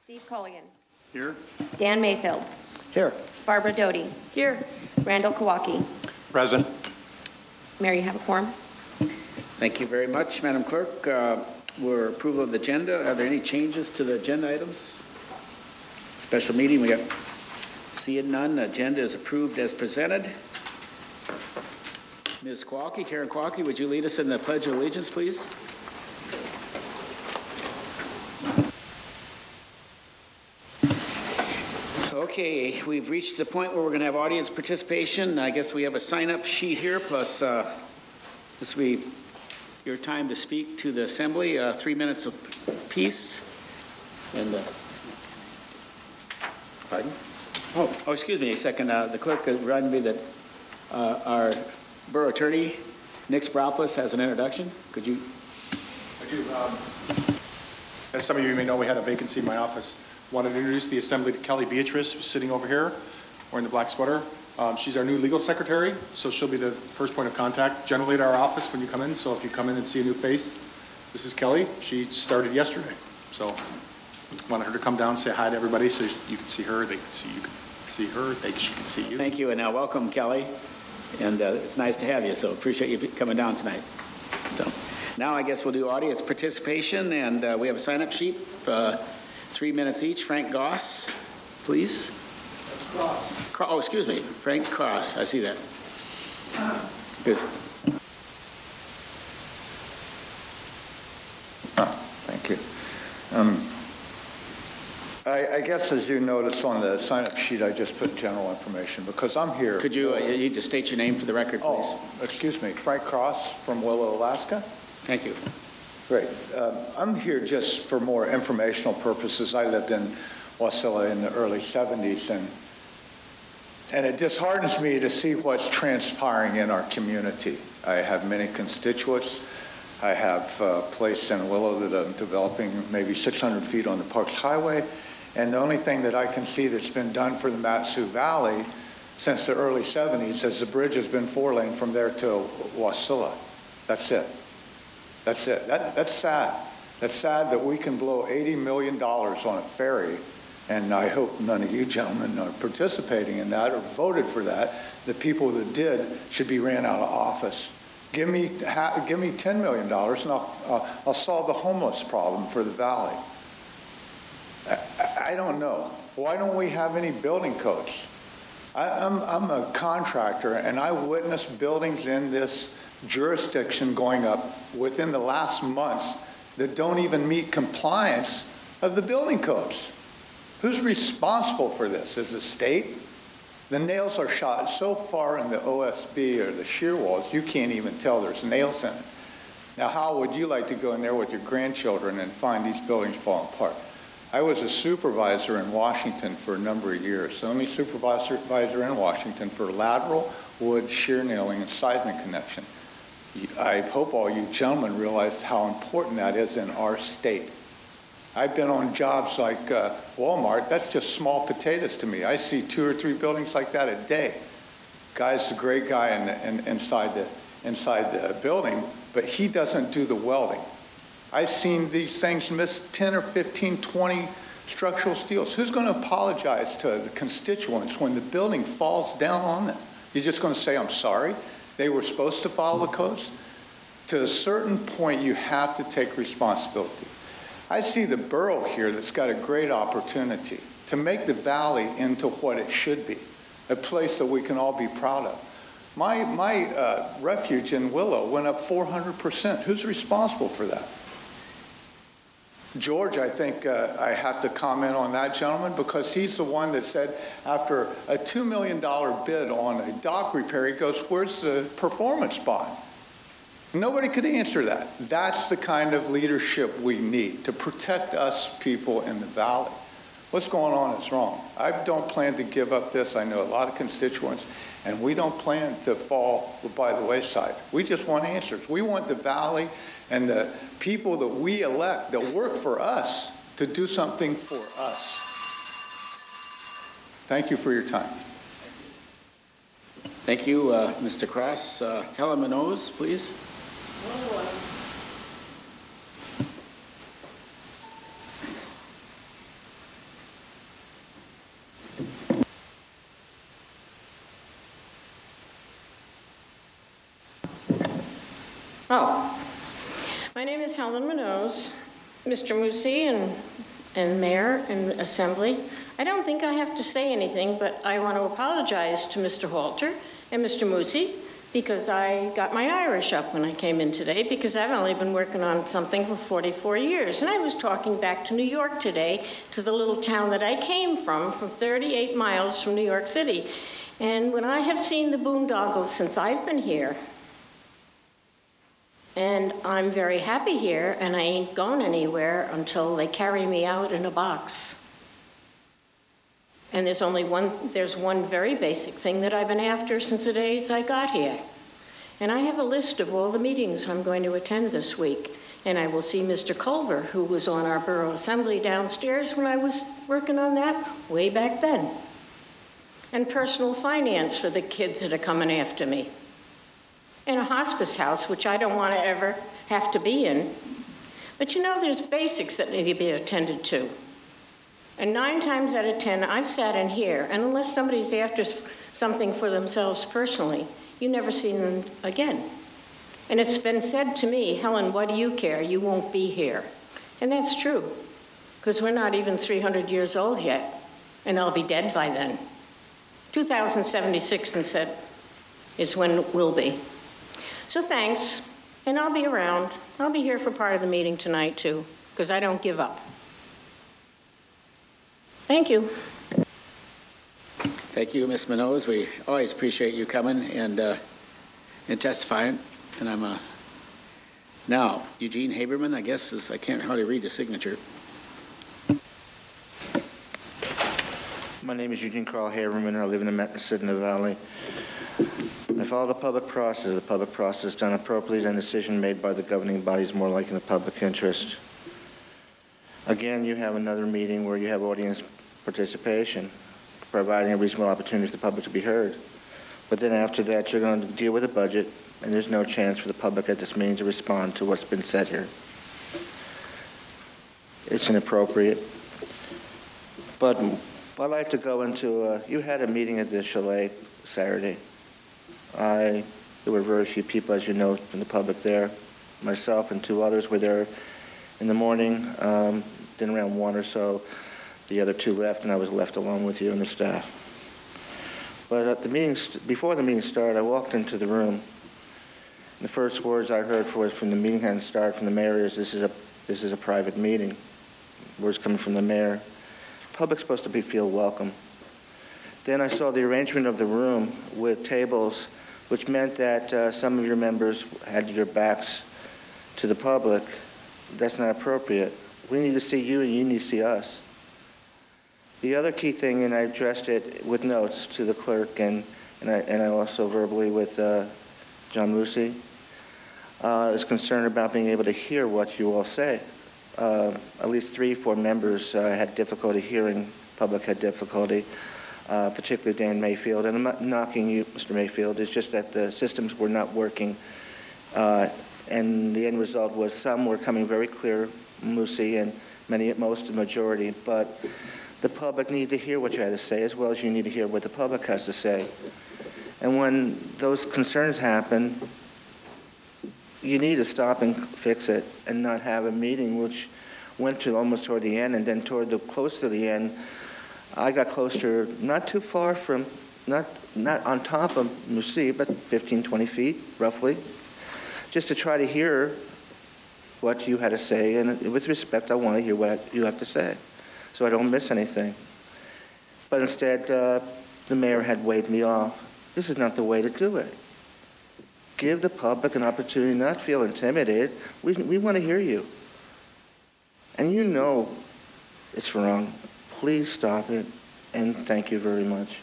Steve Colligan. Here. Dan Mayfield. Here. Barbara Doty. Here. Randall Kawaki. Present. Mayor, you have a quorum. Thank you very much, Madam Clerk. We're approval of the agenda. Are there any changes to the agenda items? Special meeting, we got seeing none. The agenda is approved as presented. Ms. Kawaki, Karen Kawaki, would you lead us in the Pledge of Allegiance, please? Okay, we've reached the point where we're going to have audience participation. I guess we have a sign-up sheet here, plus this will be your time to speak to the Assembly, 3 minutes apiece. And pardon? Oh, excuse me a second. The clerk reminded me that our Borough Attorney, Nick Sproulis, has an introduction. Could you? I do. As some of you may know, we had a vacancy in my office. Wanted to introduce the Assembly to Kelly Beatrice, who's sitting over here, wearing the black sweater. She's our new legal secretary, so she'll be the first point of contact generally at our office when you come in. So if you come in and see a new face, this is Kelly. She started yesterday. So wanted her to come down, say hi to everybody so you can see her, they can see you, can see her, she can see you. Thank you, and now welcome, Kelly. And it's nice to have you, so appreciate you coming down tonight. So now I guess we'll do audience participation, and we have a sign-up sheet, 3 minutes each. Frank Goss, please. Cross. Oh, excuse me, Frank Cross, I see that. Good. Thank you. I guess as you notice on the sign-up sheet, I just put general information because I'm here. Could you need to state your name for the record, please? Oh, excuse me, Frank Cross from Willow, Alaska. Thank you. Great. I'm here just for more informational purposes. I lived in Wasilla in the early 70s, and it disheartens me to see what's transpiring in our community. I have many constituents. I have a place in Willow that I'm developing maybe 600 feet on the Parks Highway. And the only thing that I can see that's been done for the Mat-Su Valley since the early 70s is the bridge has been 4-lane from there to Wasilla. That's it. That's it. That's sad. That's sad that we can blow $80 million on a ferry, and I hope none of you gentlemen are participating in that or voted for that. The people that did should be ran out of office. Give me $10 million, and I'll solve the homeless problem for the valley. I don't know. Why don't we have any building codes? I'm a contractor, and I witnessed buildings in this jurisdiction going up within the last months that don't even meet compliance of the building codes. Who's responsible for this? Is the state? The nails are shot so far in the OSB or the shear walls, you can't even tell there's nails in it. Now, how would you like to go in there with your grandchildren and find these buildings falling apart? I was a supervisor in Washington for a number of years, the only supervisor in Washington for lateral, wood, shear nailing, and seismic connection. I hope all you gentlemen realize how important that is in our state. I've been on jobs like Walmart. That's just small potatoes to me. I see 2 or 3 buildings like that a day. Guy's a great guy inside the building, but he doesn't do the welding. I've seen these things miss 10 or 15, 20 structural steels. Who's going to apologize to the constituents when the building falls down on them? You're just going to say, I'm sorry? They were supposed to follow the codes? To a certain point, you have to take responsibility. I see the borough here that's got a great opportunity to make the valley into what it should be, a place that we can all be proud of. My refuge in Willow went up 400%. Who's responsible for that? George, I think I have to comment on that gentleman because he's the one that said after a $2 million bid on a dock repair, he goes, where's the performance bond? Nobody could answer that. That's the kind of leadership we need to protect us people in the valley. What's going on is wrong. I don't plan to give up this. I know a lot of constituents, and we don't plan to fall by the wayside. We just want answers. We want the valley and the people that we elect that work for us to do something for us. Thank you for your time. Thank you, Mr. Cross. Helen Minoz, please. Oh, my name is Helen Minoz. Mr. Musi and Mayor and Assembly, I don't think I have to say anything, but I want to apologize to Mr. Halter and Mr. Musi because I got my Irish up when I came in today because I've only been working on something for 44 years. And I was talking back to New York today, to the little town that I came from 38 miles from New York City. And when I have seen the boondoggles since I've been here, and I'm very happy here, and I ain't going anywhere until they carry me out in a box. And there's one very basic thing that I've been after since the days I got here. And I have a list of all the meetings I'm going to attend this week. And I will see Mr. Culver, who was on our Borough Assembly downstairs when I was working on that way back then. And personal finance for the kids that are coming after me. And a hospice house, which I don't want to ever have to be in. But you know, there's basics that need to be attended to. And 9 times out of 10, I've sat in here, and unless somebody's after something for themselves personally, you never see them again. And it's been said to me, Helen, what do you care? You won't be here. And that's true, because we're not even 300 years old yet, and I'll be dead by then. 2076 and said is when we'll be. So thanks, and I'll be around. I'll be here for part of the meeting tonight, too, because I don't give up. Thank you. Thank you, Ms. Minoz. We always appreciate you coming and testifying. And I'm now Eugene Haberman, I guess, I can't hardly read the signature. My name is Eugene Carl Haberman. I live in the Medicine Valley. I follow the public process. The public process done appropriately, then decision made by the governing body is more like in the public interest. Again, you have another meeting where you have audience participation, providing a reasonable opportunity for the public to be heard. But then after that, you're going to deal with a budget, and there's no chance for the public at this meeting to respond to what's been said here. It's inappropriate. But I'd like to go into, you had a meeting at the Chalet Saturday. There were very few people, as you know, from the public there. Myself and 2 others were there in the morning. Then around 1 or so, the other 2 left, and I was left alone with you and the staff. But at the meeting, before the meeting started, I walked into the room. And the first words I heard from the meeting hadn't started from the mayor is, "This is a private meeting." Words coming from the mayor. The public's supposed to feel welcome. Then I saw the arrangement of the room with tables, which meant that some of your members had your backs to the public. That's not appropriate. We need to see you, and you need to see us. The other key thing, and I addressed it with notes to the clerk, and I also verbally with John Musi, is concerned about being able to hear what you all say. At least 3 or 4 members had difficulty hearing. Public had difficulty. Particularly Dan Mayfield, and I'm not knocking you, Mr. Mayfield, it's just that the systems were not working, and the end result was some were coming very clear, Musi, and most the majority, but the public need to hear what you had to say as well as you need to hear what the public has to say. And when those concerns happen, you need to stop and fix it and not have a meeting which went to almost toward the end, and then close to the end, I got closer, not too far from, not on top of Musi, but 15, 20 feet, roughly, just to try to hear what you had to say. And with respect, I want to hear what you have to say, so I don't miss anything. But instead, the mayor had waved me off. This is not the way to do it. Give the public an opportunity, not feel intimidated. We want to hear you. And you know it's wrong. Please stop it, and thank you very much.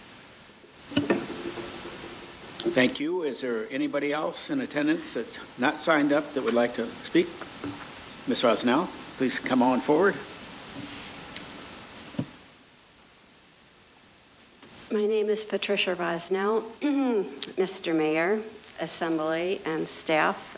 Thank you. Is there anybody else in attendance that's not signed up that would like to speak? Ms. Rosnell, please come on forward. My name is Patricia Rosnell. Mr. Mayor, Assembly, and staff.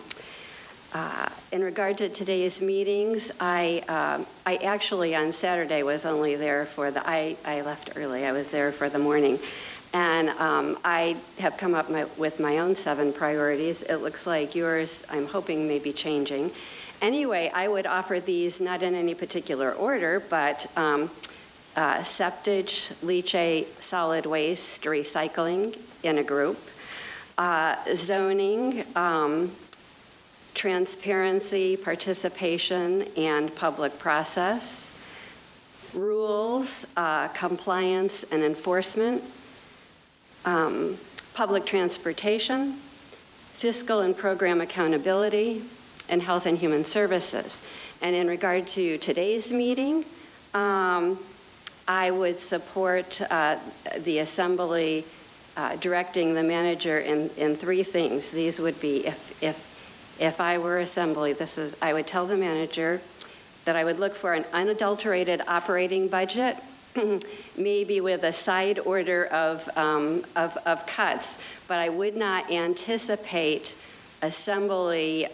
In regard to today's meetings, I actually on Saturday was only there for I left early. I was there for the morning. And I have come up with my own 7 priorities. It looks like yours, I'm hoping, may be changing. Anyway, I would offer these not in any particular order, but septage, leachate, solid waste, recycling in a group, zoning, transparency, participation, and public process, rules, compliance and enforcement, public transportation, fiscal and program accountability, and health and human services. And in regard to today's meeting, I would support the Assembly directing the manager in 3 things. These would be, if I were Assembly, I would tell the manager that I would look for an unadulterated operating budget, maybe with a side order of cuts, but I would not anticipate Assembly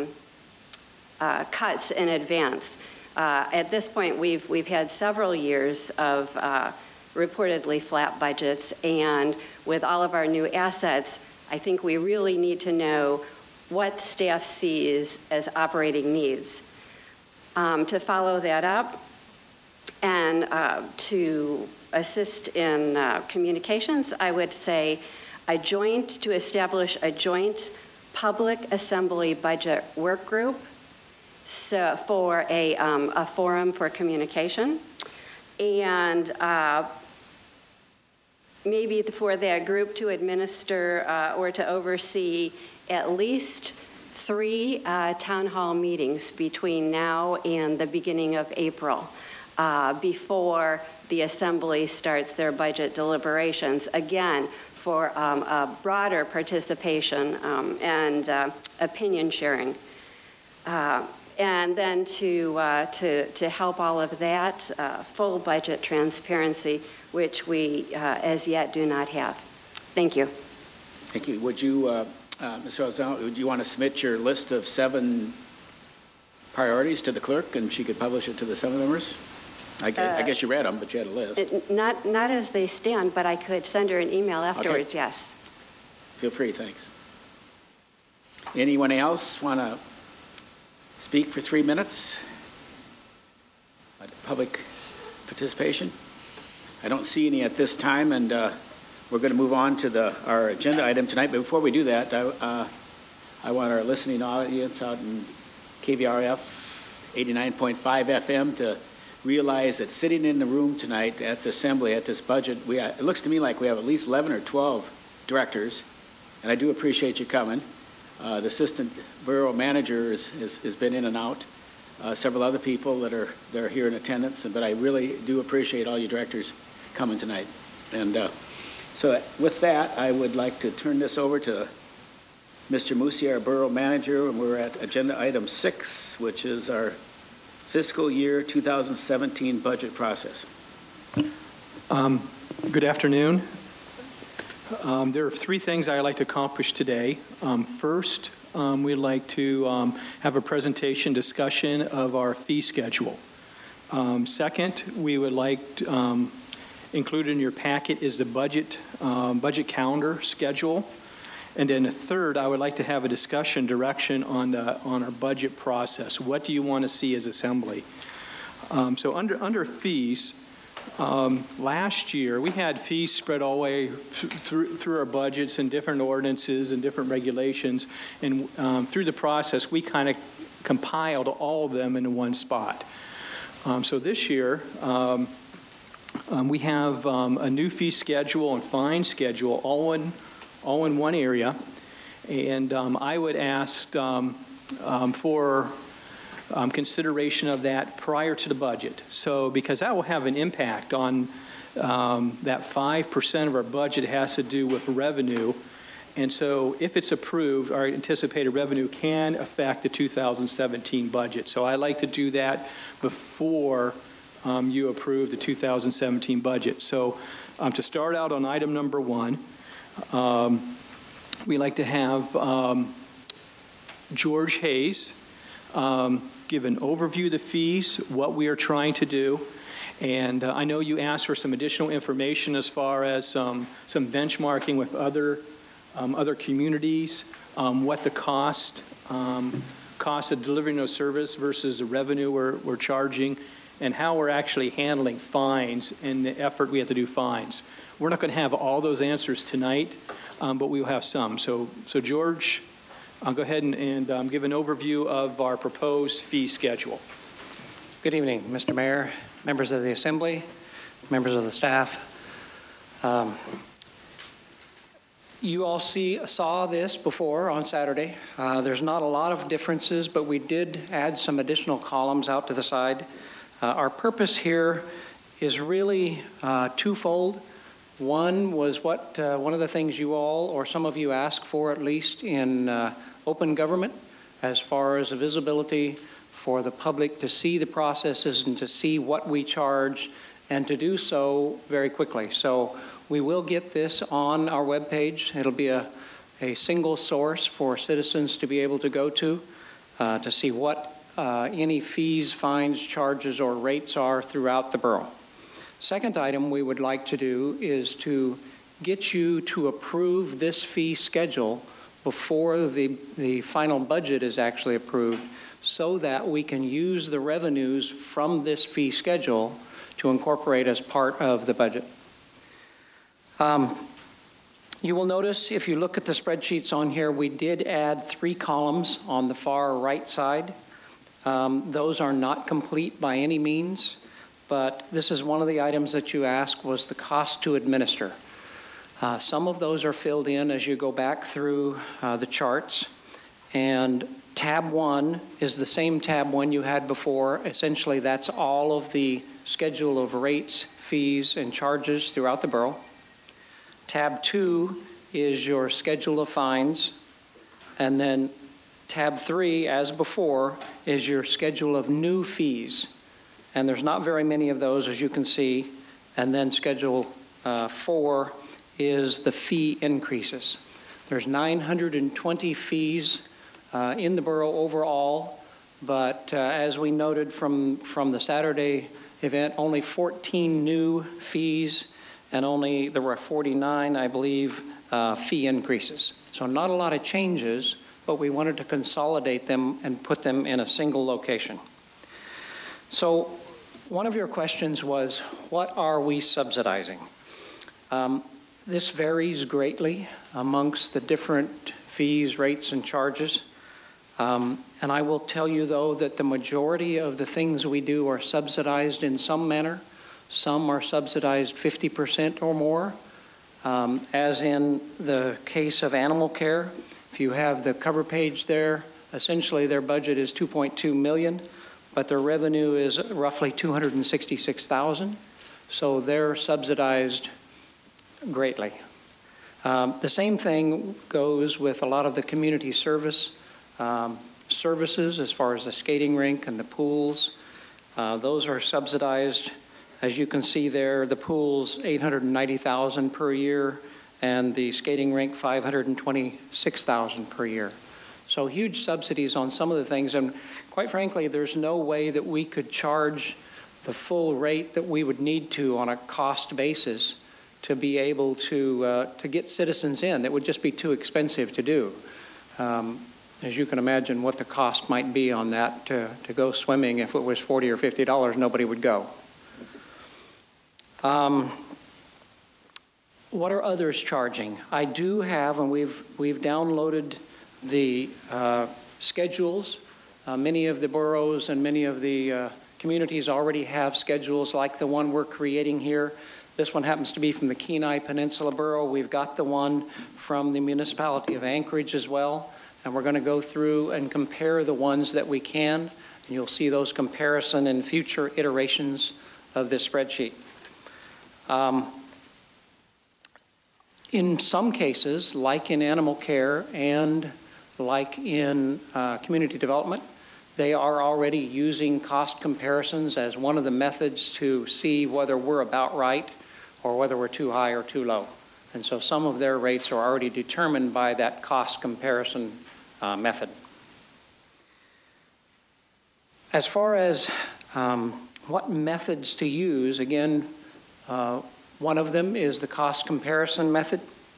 cuts in advance. At this point, we've had several years of reportedly flat budgets, and with all of our new assets, I think we really need to know what staff sees as operating needs. To follow that up and to assist in communications, I would say to establish a joint public assembly budget work group for a forum for communication, and maybe for that group to administer or to oversee at least 3 town hall meetings between now and the beginning of April before the Assembly starts their budget deliberations, again, for a broader participation and opinion sharing. And then to help all of that, full budget transparency, which we as yet do not have. Thank you. Thank you. Would you, Ms. Rosdown, would you want to submit your list of 7 priorities to the clerk, and she could publish it to the 7 members? I guess you read them, but you had a list. Not as they stand, but I could send her an email afterwards, okay. Yes. Feel free, thanks. Anyone else want to speak for 3 minutes? Public participation? I don't see any at this time, and we're going to move on to our agenda item tonight. But before we do that, I want our listening audience out in KVRF 89.5 FM to realize that sitting in the room tonight at the Assembly, at this budget, it looks to me like we have at least 11 or 12 directors, and I do appreciate you coming. The assistant borough manager has been in and out. Several other people that are here in attendance, but I really do appreciate all you directors coming tonight. And so with that, I would like to turn this over to Mr. Musi, our borough manager, and we're at agenda item 6, which is our fiscal year 2017 budget process. Good afternoon. There are 3 things I'd like to accomplish today. First, we'd like to have a presentation discussion of our fee schedule. Second, we would like to, included in your packet is the budget calendar schedule. And then third, I would like to have a discussion direction on our budget process. What do you want to see as Assembly? So under fees, last year we had fees spread all the way through our budgets and different ordinances and different regulations. And through the process, we kind of compiled all of them in one spot. So this year, we have a new fee schedule and fine schedule all in one area, and I would ask for consideration of that prior to the budget. So because that will have an impact on that 5% of our budget has to do with revenue, and so if it's approved, our anticipated revenue can affect the 2017 budget. So I like to do that before you approve the 2017 budget. So to start out on item number 1, we like to have George Hayes give an overview of the fees, what we are trying to do. And I know you asked for some additional information as far as some benchmarking with other communities, what the cost of delivering those service versus the revenue we're charging, and how we're actually handling fines and the effort we have to do fines. We're not going to have all those answers tonight, but we will have some. So George, I'll go ahead and give an overview of our proposed fee schedule. Good evening, Mr. Mayor, members of the Assembly, members of the staff. You all saw this before on Saturday. There's not a lot of differences, but we did add some additional columns out to the side. Our purpose here is really twofold. One was one of the things you all, or some of you, asked for, at least in open government, as far as the visibility for the public to see the processes and to see what we charge, and to do so very quickly. So we will get this on our webpage. It'll be a single source for citizens to be able to go to see what any fees, fines, charges, or rates are throughout the borough. Second item we would like to do is to get you to approve this fee schedule before the final budget is actually approved, so that we can use the revenues from this fee schedule to incorporate as part of the budget. You will notice, if you look at the spreadsheets on here, we did add 3 columns on the far right side. Those are not complete by any means, but this is one of the items that you asked, was the cost to administer. Some of those are filled in as you go back through the charts, and tab 1 is the same tab 1 you had before. Essentially, that's all of the schedule of rates, fees, and charges throughout the borough. Tab 2 is your schedule of fines, and then tab 3, as before, is your schedule of new fees. And there's not very many of those, as you can see. And then schedule 4 is the fee increases. There's 920 fees in the borough overall, but as we noted from the Saturday event, only 14 new fees, and there were 49, I believe, fee increases. So not a lot of changes, but we wanted to consolidate them and put them in a single location. So one of your questions was, what are we subsidizing? This varies greatly amongst the different fees, rates, and charges. And I will tell you, though, that the majority of the things we do are subsidized in some manner. Some are subsidized 50% or more, as in the case of animal care. If you have the cover page there, essentially their budget is $2.2 million, but their revenue is roughly $266,000. So they're subsidized greatly. The same thing goes with a lot of the community services, as far as the skating rink and the pools. Those are subsidized. As you can see there, the pool's $890,000 per year, and the skating rink $526,000 per year. So huge subsidies on some of the things, and quite frankly, there's no way that we could charge the full rate that we would need to on a cost basis to be able to get citizens in. That would just be too expensive to do. As you can imagine what the cost might be on that to go swimming. If it was $40 or $50, nobody would go. What are others charging? I do have, and we've downloaded the schedules. Many of the boroughs and many of the communities already have schedules like the one we're creating here. This one happens to be from the Kenai Peninsula Borough. We've got the one from the municipality of Anchorage as well. And we're going to go through and compare the ones that we can. And you'll see those comparison in future iterations of this spreadsheet. In some cases, like in animal care and like in community development, they are already using cost comparisons as one of the methods to see whether we're about right or whether we're too high or too low. And so some of their rates are already determined by that cost comparison method. As far as what methods to use, again, one of them is the cost comparison method.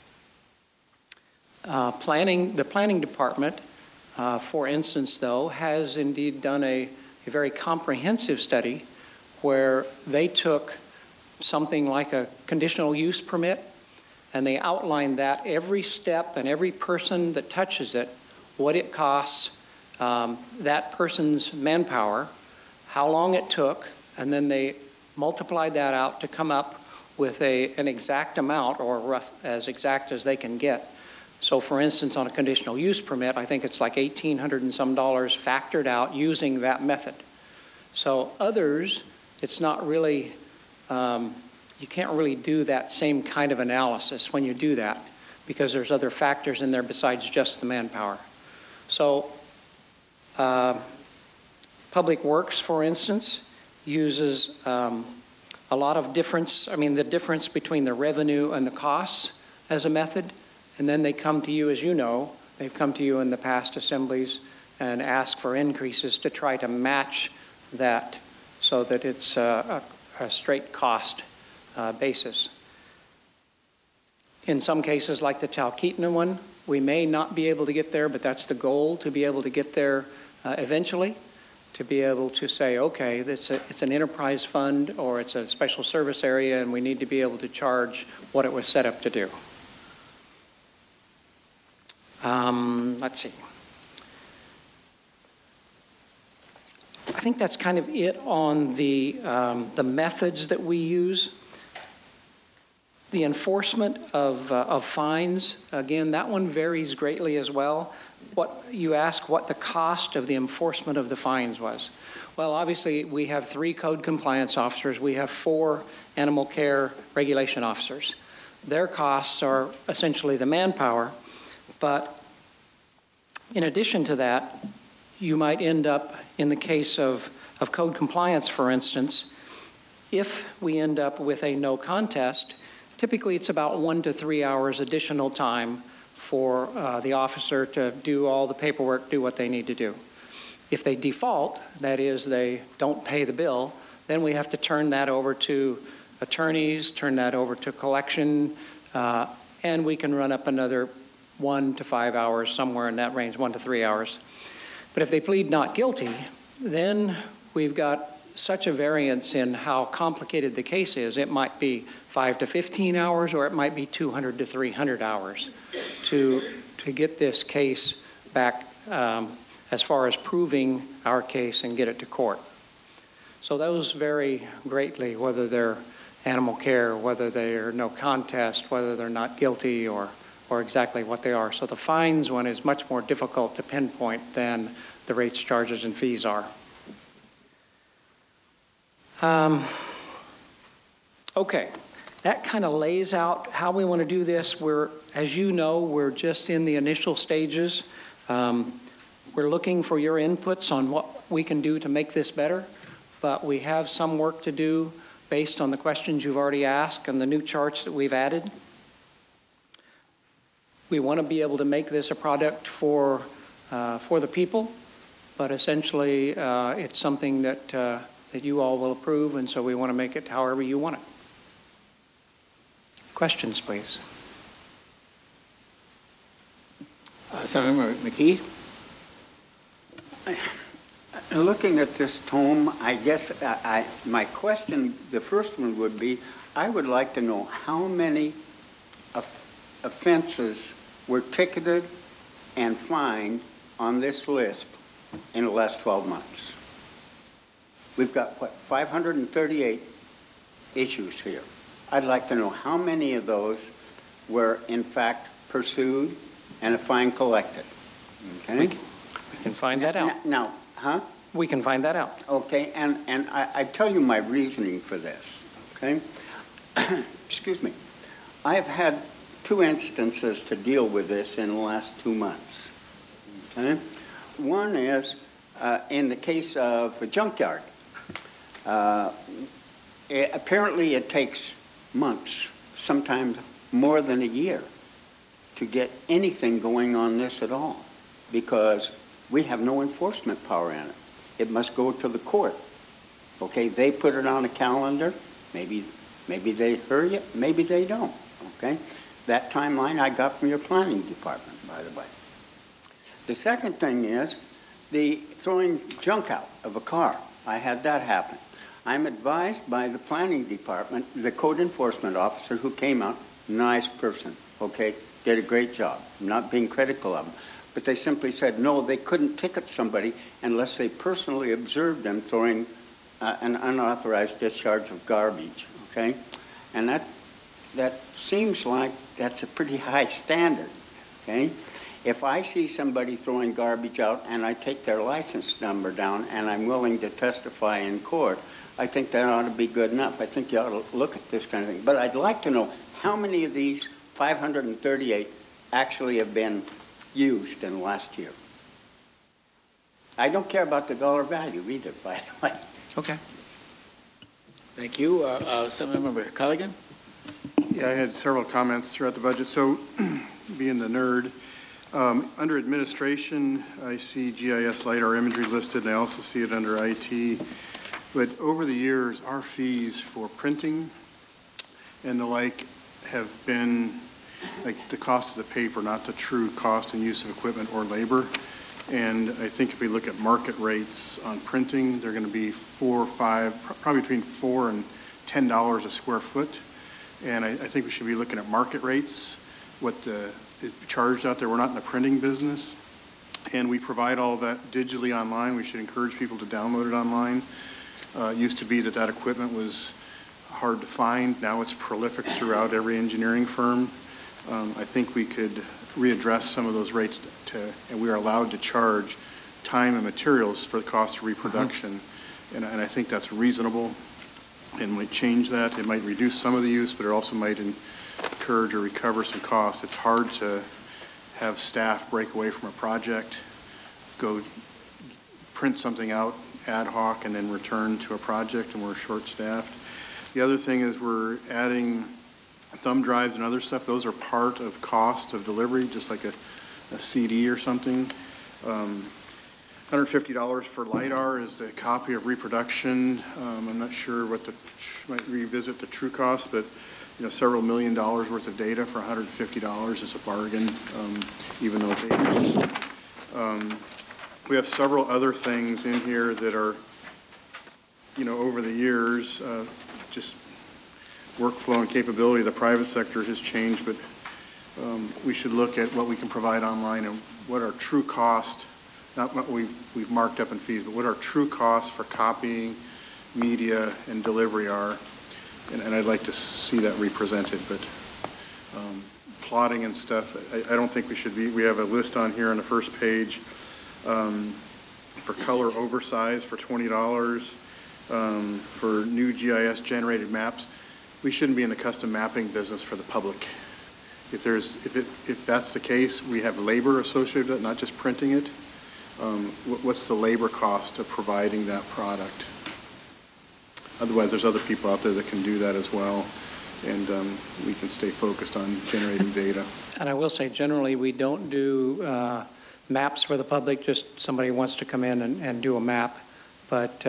The planning department, for instance, though, has indeed done a very comprehensive study where they took something like a conditional use permit and they outlined that every step and every person that touches it, what it costs, that person's manpower, how long it took, and then they multiplied that out to come up with an exact amount, or as exact as they can get. So for instance, on a conditional use permit, I think it's like $1,800 and some factored out using that method. So others, it's not really, you can't really do that same kind of analysis when you do that because there's other factors in there besides just the manpower. So Public Works, for instance, uses a lot of difference, the difference between the revenue and the costs as a method. And then they come to you, as you know, they've come to you in the past assemblies and ask for increases to try to match that so that it's a straight cost basis. In some cases, like the Talkeetna one, we may not be able to get there, but that's the goal, to be able to get there eventually, to be able to say, okay, it's an enterprise fund or it's a special service area and we need to be able to charge what it was set up to do. Let's see. I think that's kind of it on the methods that we use. The enforcement of fines, again, that one varies greatly as well. You ask what the cost of the enforcement of the fines was. Well, obviously, we have 3 code compliance officers. We have 4 animal care regulation officers. Their costs are essentially the manpower, but in addition to that, you might end up, in the case of code compliance, for instance, if we end up with a no contest, typically it's about 1 to 3 hours additional time for the officer to do all the paperwork, do what they need to do. If they default, that is, they don't pay the bill, then we have to turn that over to attorneys, turn that over to collection, and we can run up another 1 to 5 hours, somewhere in that range, 1 to 3 hours. But if they plead not guilty, then we've got such a variance in how complicated the case is. It might be 5 to 15 hours, or it might be 200 to 300 hours to get this case back as far as proving our case and get it to court. So those vary greatly, whether they're animal care, whether they're no contest, whether they're not guilty, or exactly what they are. So the fines one is much more difficult to pinpoint than the rates, charges, and fees are. Okay, that kind of lays out how we want to do this. As you know, we're just in the initial stages. We're looking for your inputs on what we can do to make this better, but we have some work to do based on the questions you've already asked and the new charts that we've added. We want to be able to make this a product for the people, but essentially it's something that you all will approve, and so we want to make it however you want it. Questions, please. Senator McKee? Looking at this tome, I guess my question, the first one would be, I would like to know how many offenses were ticketed and fined on this list in the last 12 months. We've got, 538 issues here. I'd like to know how many of those were in fact pursued and a fine collected. Okay? We can find that out. Now, huh? We can find that out. Okay, and I tell you my reasoning for this, okay? Excuse me. I've had 2 instances to deal with this in the last 2 months, okay? One is in the case of a junkyard. Apparently it takes months, sometimes more than a year, to get anything going on this at all, because we have no enforcement power in it. it must go to the court. Okay, they put it on a calendar, maybe they hurry it, maybe they don't, okay? That timeline I got from your planning department, by the way. The second thing is the throwing junk out of a car. I had that happen. I'm advised by the planning department, the code enforcement officer who came out, nice person, okay, did a great job. I'm not being critical of him. But they simply said, no, they couldn't ticket somebody unless they personally observed them throwing an unauthorized discharge of garbage, okay? And that seems like that's a pretty high standard, okay? If I see somebody throwing garbage out and I take their license number down and I'm willing to testify in court, I think that ought to be good enough. I think you ought to look at this kind of thing. But I'd like to know how many of these 538 actually have been used in the last year. I don't care about the dollar value either, by the way. Okay. Thank you. Member Culligan? Yeah, I had several comments throughout the budget. So, being the nerd, under administration, I see GIS LiDAR imagery listed, and I also see it under IT. But over the years, our fees for printing and the like have been like the cost of the paper, not the true cost and use of equipment or labor. And I think if we look at market rates on printing, they're going to be probably between $4 and $10 a square foot. And I think we should be looking at market rates, what is charged out there. We're not in the printing business. And we provide all of that digitally online. We should encourage people to download it online. It used to be that equipment was hard to find. Now it's prolific throughout every engineering firm. I think we could readdress some of those rates and we are allowed to charge time and materials for the cost of reproduction. And I think that's reasonable and might change that. It might reduce some of the use, but it also might encourage or recover some costs. It's hard to have staff break away from a project, go print something out ad hoc and then return to a project, and we're short-staffed. The other thing is we're adding thumb drives and other stuff. Those are part of cost of delivery, just like a CD or something. $150 for LiDAR is a copy of reproduction. I'm not sure what might revisit the true cost, but several $1 million worth of data for $150 is a bargain, even though data. We have several other things in here that are, over the years, just workflow and capability of the private sector has changed, but we should look at what we can provide online and what our true cost, not what we've marked up in fees, but what our true costs for copying, media, and delivery are. And I'd like to see that represented, but plotting and stuff, I don't think we should be. We have a list on here on the first page for color oversize for $20, for new GIS generated maps. We shouldn't be in the custom mapping business for the public. If that's the case, we have labor associated with it, not just printing it. What's the labor cost of providing that product? Otherwise, there's other people out there that can do that as well, and we can stay focused on generating data. And I will say, generally, we don't do maps for the public, just somebody wants to come in and do a map, but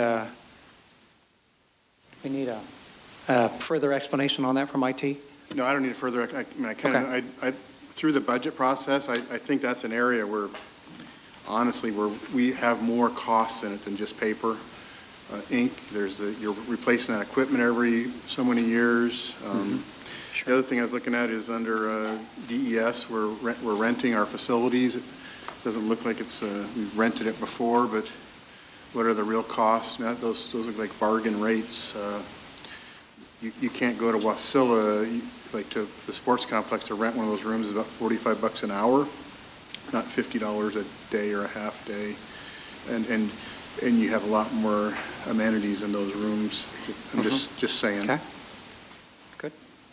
we need a further explanation on that from IT? No, I don't need a further, through the budget process, I think that's an area where, honestly, where we have more costs in it than just paper. Ink, you're replacing that equipment every so many years. Sure. The other thing I was looking at is under DES, we're renting our facilities. It doesn't look like we've rented it before, but what are the real costs? Those look like bargain rates. You can't go to Wasilla, like to the sports complex, to rent one of those rooms is about $45 an hour, not $50 a day or a half day. And you have a lot more amenities in those rooms. I'm just saying. Okay. Good.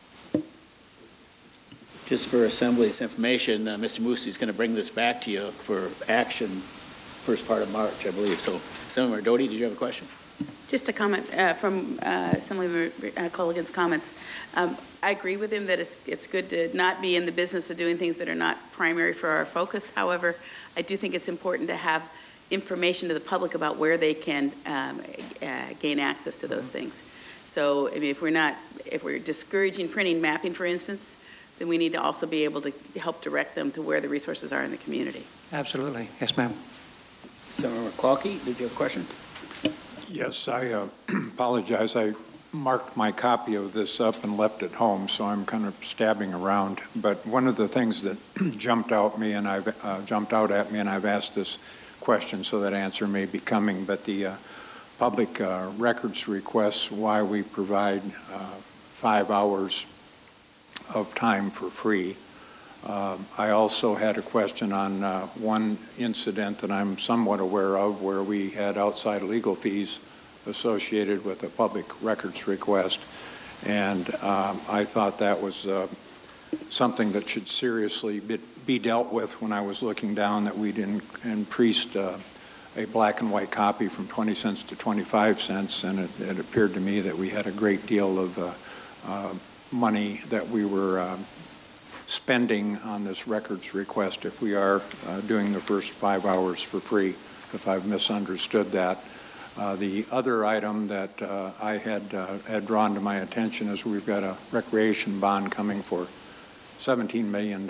Just for Assembly's information, Mr. Moosey is going to bring this back to you for action first part of March, I believe. So, Senator Doty, did you have a question? Just a comment from Assemblymember Culligan's comments. I agree with him that it's good to not be in the business of doing things that are not primary for our focus. However, I do think it's important to have information to the public about where they can gain access to those things. So, I mean, if we're discouraging printing mapping, for instance, then we need to also be able to help direct them to where the resources are in the community. Absolutely. Yes, ma'am. Senator McClawkey, did you have a question? Yes, I apologize. I marked my copy of this up and left it home, so I'm kind of stabbing around. But one of the things that jumped out at me, and I've asked this question, so that answer may be coming. But the public records requests why we provide 5 hours of time for free. I also had a question on one incident that I'm somewhat aware of where we had outside legal fees associated with a public records request. And I thought that was something that should seriously be dealt with when I was looking down, that we'd increased a black and white copy from 20 cents to 25 cents. And it appeared to me that we had a great deal of money that we were spending on this records request if we are doing the first 5 hours for free, if I've misunderstood that. The other item that I had drawn to my attention is we've got a recreation bond coming for $17 million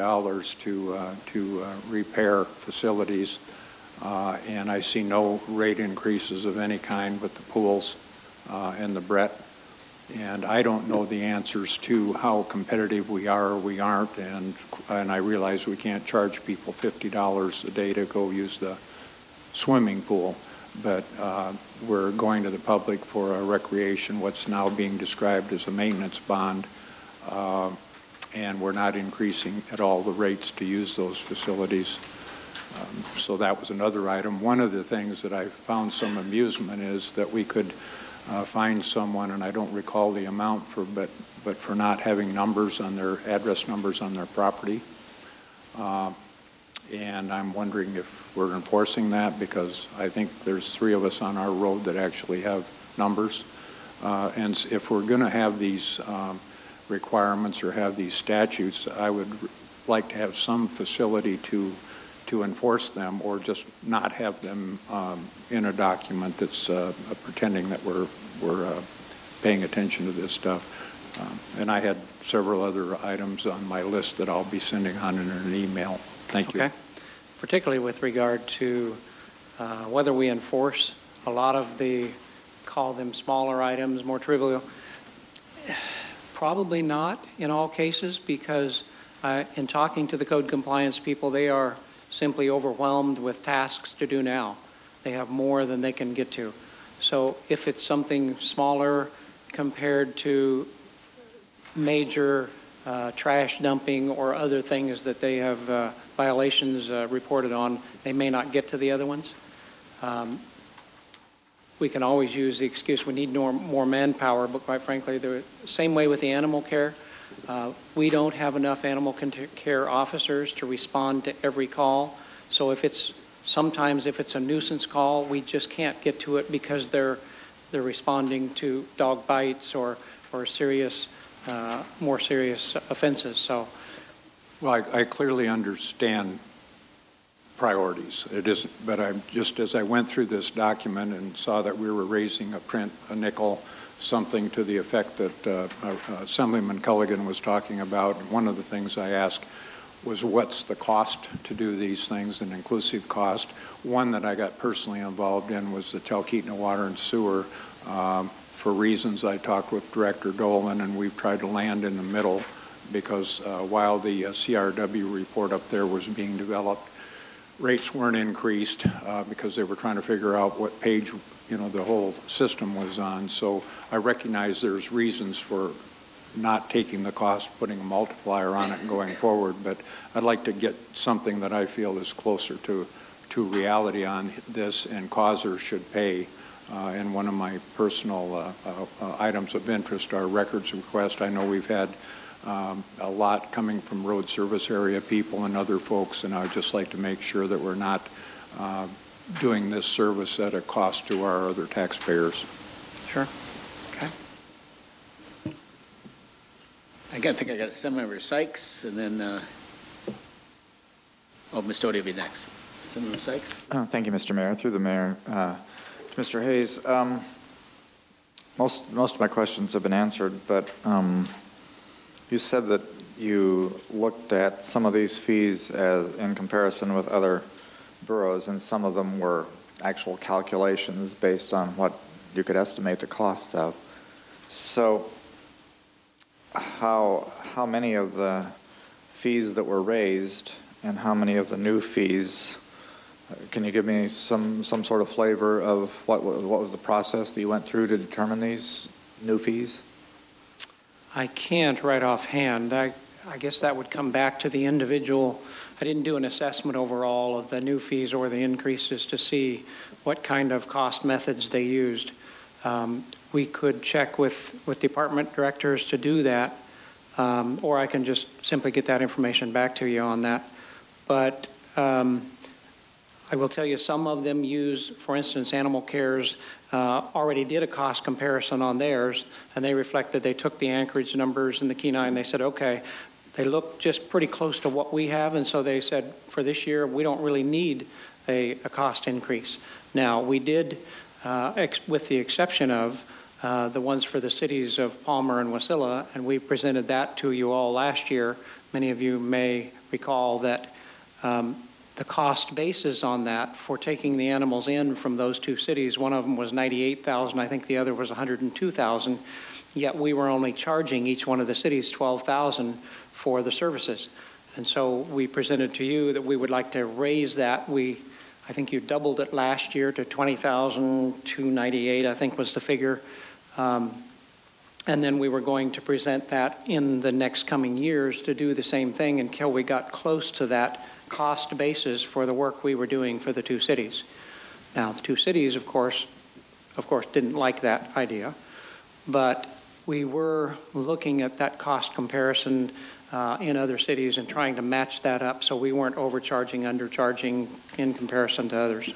to repair facilities, and I see no rate increases of any kind with the pools and the Brett. And I don't know the answers to how competitive we are or we aren't, and I realize we can't charge people $50 a day to go use the swimming pool, but we're going to the public for a recreation, what's now being described as a maintenance bond, and we're not increasing at all the rates to use those facilities. So that was another item. One of the things that I found some amusement is that we could find someone, and I don't recall the amount but for not having numbers on their address numbers on their property. And I'm wondering if we're enforcing that, because I think there's 3 of us on our road that actually have numbers. And if we're going to have these requirements or have these statutes, I would like to have some facility to enforce them, or just not have them in a document that's pretending that we're paying attention to this stuff. And I had several other items on my list that I'll be sending on in an email. Thank you. Okay. Particularly with regard to whether we enforce a lot of the, call them smaller items, more trivial, probably not in all cases, because in talking to the code compliance people, they are simply overwhelmed with tasks to do now. They have more than they can get to. So if it's something smaller compared to major trash dumping or other things that they have violations reported on, they may not get to the other ones. We can always use the excuse we need more manpower, but quite frankly, the same way with the animal care. We don't have enough animal care officers to respond to every call. So sometimes if it's a nuisance call, we just can't get to it because they're responding to dog bites or serious, more serious offenses. So, well, I clearly understand priorities. It isn't, but just as I went through this document and saw that we were raising a nickel, something to the effect that Assemblyman Culligan was talking about, one of the things I asked was what's the cost to do these things, an inclusive cost. One that I got personally involved in was the Talkeetna Water and Sewer. For reasons I talked with Director Dolan, and we've tried to land in the middle, because while the CRW report up there was being developed, rates weren't increased because they were trying to figure out what page the whole system was on. So I recognize there's reasons for not taking the cost, putting a multiplier on it and going forward, but I'd like to get something that I feel is closer to reality on this, and causers should pay. And one of my personal items of interest are records request. I know we've had a lot coming from road service area people and other folks, and I'd just like to make sure that we're not doing this service at a cost to our other taxpayers. Sure. Okay. I think I got Senator Sykes, and then Ms. Doty will be next. Senator Sykes? Thank you, Mr. Mayor. Through the mayor, to Mr. Hayes, most of my questions have been answered, but you said that you looked at some of these fees as in comparison with other boroughs, and some of them were actual calculations based on what you could estimate the costs of. So how many of the fees that were raised and how many of the new fees, can you give me some sort of flavor of what was the process that you went through to determine these new fees? I can't right offhand. I guess that would come back to the individual. I didn't do an assessment overall of the new fees or the increases to see what kind of cost methods they used. We could check with department directors to do that, or I can just simply get that information back to you on that. But I will tell you some of them use, for instance, Animal Cares already did a cost comparison on theirs, and they reflected, they took the Anchorage numbers and the Kenai, and they said, okay, they look just pretty close to what we have, and so they said, for this year, we don't really need a cost increase. Now, we did, with the exception of the ones for the cities of Palmer and Wasilla, and we presented that to you all last year. Many of you may recall that the cost basis on that for taking the animals in from those two cities, one of them was $98,000, I think the other was $102,000, yet we were only charging each one of the cities $12,000 for the services. And so we presented to you that we would like to raise that. I think you doubled it last year to $20,298, I think was the figure. And then we were going to present that in the next coming years to do the same thing until we got close to that cost basis for the work we were doing for the two cities. Now, the two cities, of course, didn't like that idea, but we were looking at that cost comparison in other cities and trying to match that up so we weren't overcharging, undercharging in comparison to others.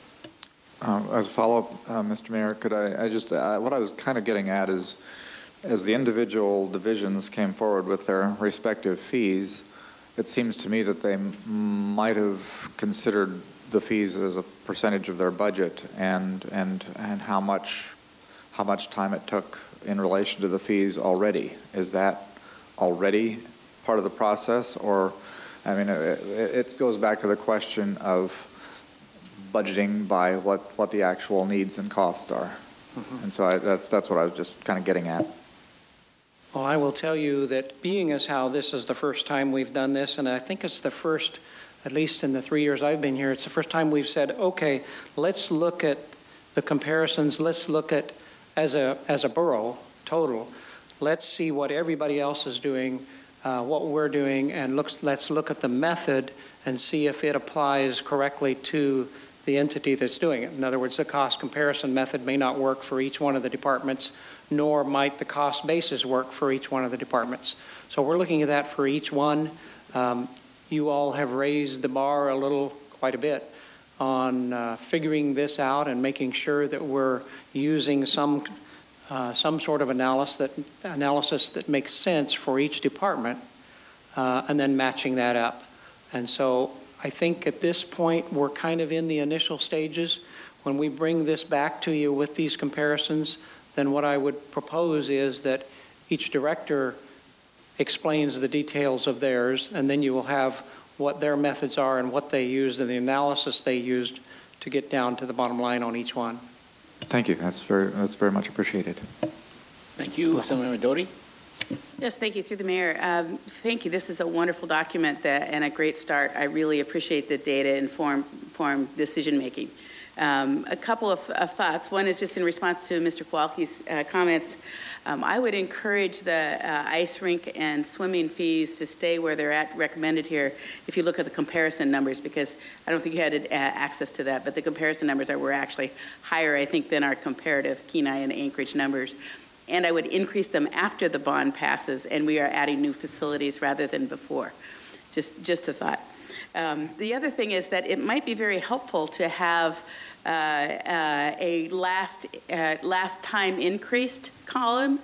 As a follow-up, Mr. Mayor, could I just, what I was kind of getting at is, as the individual divisions came forward with their respective fees, it seems to me that they might have considered the fees as a percentage of their budget and how much time it took in relation to the fees already. Is that already part of the process? Or, I mean, it goes back to the question of budgeting by what the actual needs and costs are. Mm-hmm. And so that's what I was just kind of getting at. Well, I will tell you that being as how this is the first time we've done this, and I think it's the first, at least in the 3 years I've been here, it's the first time we've said, okay, let's look at the comparisons, let's look at, as a borough total, let's see what everybody else is doing, what we're doing, and let's look at the method and see if it applies correctly to the entity that's doing it. In other words, the cost comparison method may not work for each one of the departments, nor might the cost basis work for each one of the departments. So we're looking at that for each one. You all have raised the bar quite a bit on figuring this out and making sure that we're using some sort of analysis that makes sense for each department, and then matching that up. And so I think at this point we're kind of in the initial stages. When we bring this back to you with these comparisons, then what I would propose is that each director explains the details of theirs, and then you will have what their methods are and what they used and the analysis they used to get down to the bottom line on each one. Thank you. That's very much appreciated. Thank you. Senator Doty? Yes, thank you. Through the mayor. Thank you. This is a wonderful document and a great start. I really appreciate the data-informed decision-making. A couple of thoughts. One is just in response to Mr. Kowalski's comments. I would encourage the ice rink and swimming fees to stay where they're at recommended here if you look at the comparison numbers, because I don't think you had access to that, but the comparison numbers were actually higher, I think, than our comparative Kenai and Anchorage numbers. And I would increase them after the bond passes and we are adding new facilities rather than before. Just a thought. The other thing is that it might be very helpful to have a last time increased column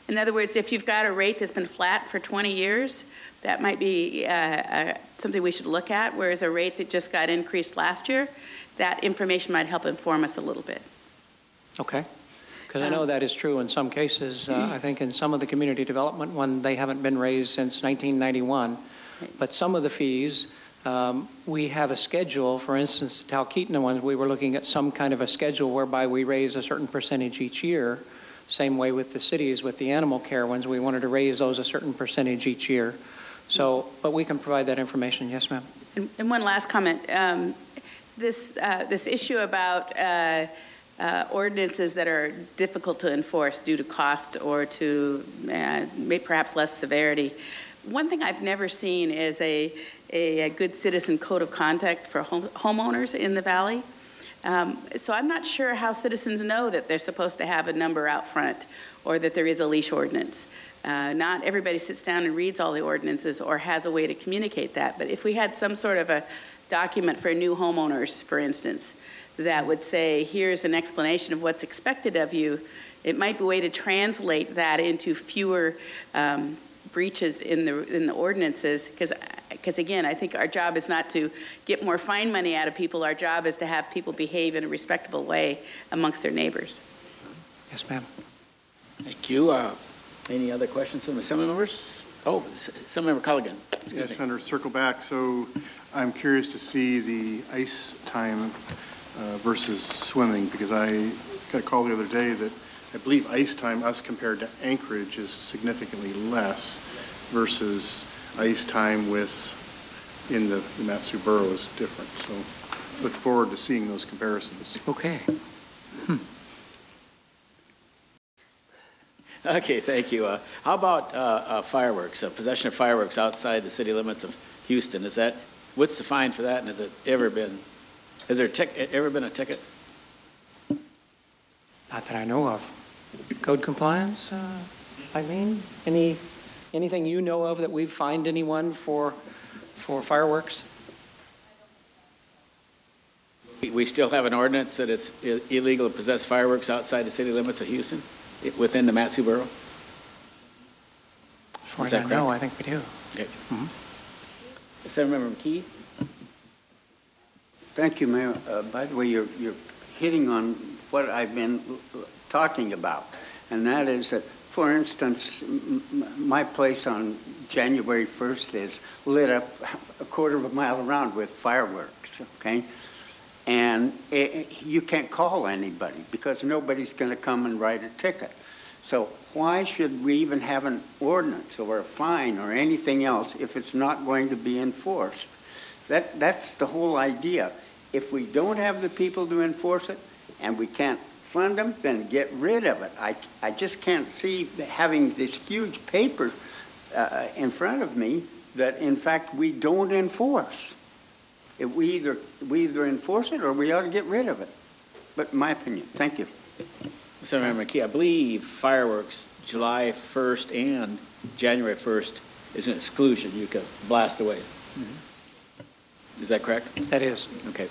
In other words, if you've got a rate that's been flat for 20 years, that might be something we should look at, whereas a rate that just got increased last year, that information might help inform us a little bit. Okay. Because I know that is true in some cases. I think in some of the community development, when they haven't been raised since 1991. But some of the fees, we have a schedule. For instance, the Talkeetna ones, we were looking at some kind of a schedule whereby we raise a certain percentage each year. Same way with the cities, with the animal care ones, we wanted to raise those a certain percentage each year. So, but we can provide that information. Yes, ma'am. And one last comment. This issue about ordinances that are difficult to enforce due to cost or to perhaps less severity. One thing I've never seen is a good citizen code of conduct for homeowners in the valley. So I'm not sure how citizens know that they're supposed to have a number out front or that there is a leash ordinance. Not everybody sits down and reads all the ordinances or has a way to communicate that. But if we had some sort of a document for new homeowners, for instance, that would say, here's an explanation of what's expected of you, it might be a way to translate that into fewer breaches in the ordinances, because again, I think our job is not to get more fine money out of people. Our job is to have people behave in a respectable way amongst their neighbors. Yes, ma'am. Thank you. Any other questions from the Assembly members? Oh, Assemblymember Culligan. Yes, Senator, circle back. So I'm curious to see the ice time versus swimming, because I got a call the other day that I believe ice time, us compared to Anchorage, is significantly less versus ice time in the Mat-Su Borough is different. So look forward to seeing those comparisons. Okay. Okay, thank you. How about fireworks, possession of fireworks outside the city limits of Houston? What's the fine for that, and has there ever been a ticket? Not that I know of. Code compliance, Eileen? Anything you know of that we've fined anyone for fireworks? We still have an ordinance that it's illegal to possess fireworks outside the city limits of Houston, within the Mat-Su Borough? As far as I know, I think we do. Okay. Senator McKee? Thank you, Mayor. By the way, you're hitting on what I've been talking about, and that is that, for instance, my place on January 1st is lit up a quarter of a mile around with fireworks, okay? And you can't call anybody because nobody's going to come and write a ticket. So why should we even have an ordinance or a fine or anything else if it's not going to be enforced? That's the whole idea. If we don't have the people to enforce it and we can't fund them, then get rid of it. I just can't see having this huge paper in front of me that, in fact, we don't enforce. We either enforce it or we ought to get rid of it. But in my opinion, thank you. Senator McKee, I believe fireworks July 1st and January 1st is an exclusion. You can blast away. Mm-hmm. Is that correct? That is. Okay.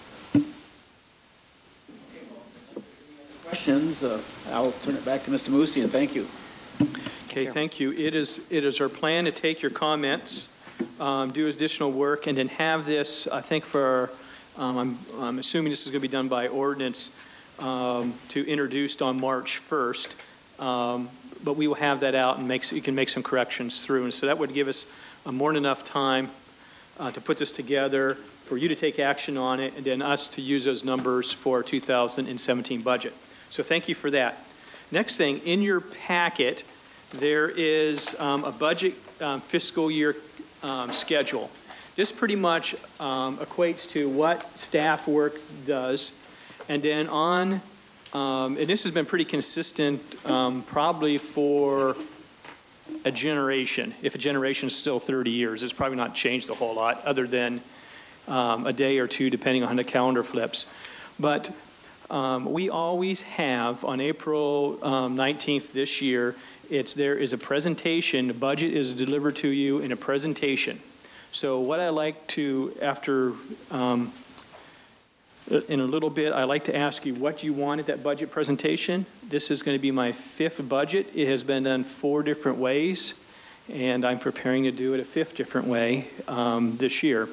Questions? I'll turn it back to Mr. Moosey, and thank you. Okay, thank you. It is our plan to take your comments, do additional work, and then have this, I think I'm assuming this is going to be done by ordinance, to introduced on March 1st. But we will have that out and you can make some corrections through. And so that would give us more than enough time to put this together, for you to take action on it, and then us to use those numbers for our 2017 budget. So thank you for that. Next thing, in your packet, there is a budget fiscal year schedule. This pretty much equates to what staff work does. And then and this has been pretty consistent probably for a generation. If a generation is still 30 years, it's probably not changed a whole lot other than a day or two, depending on how the calendar flips. But we always have, on April 19th this year, there is a presentation. The budget is delivered to you in a presentation. So what I like to, after in a little bit, I'd like to ask you what you want at that budget presentation. This is going to be my 5th budget. It has been done 4 different ways, and I'm preparing to do it a 5th different way this year.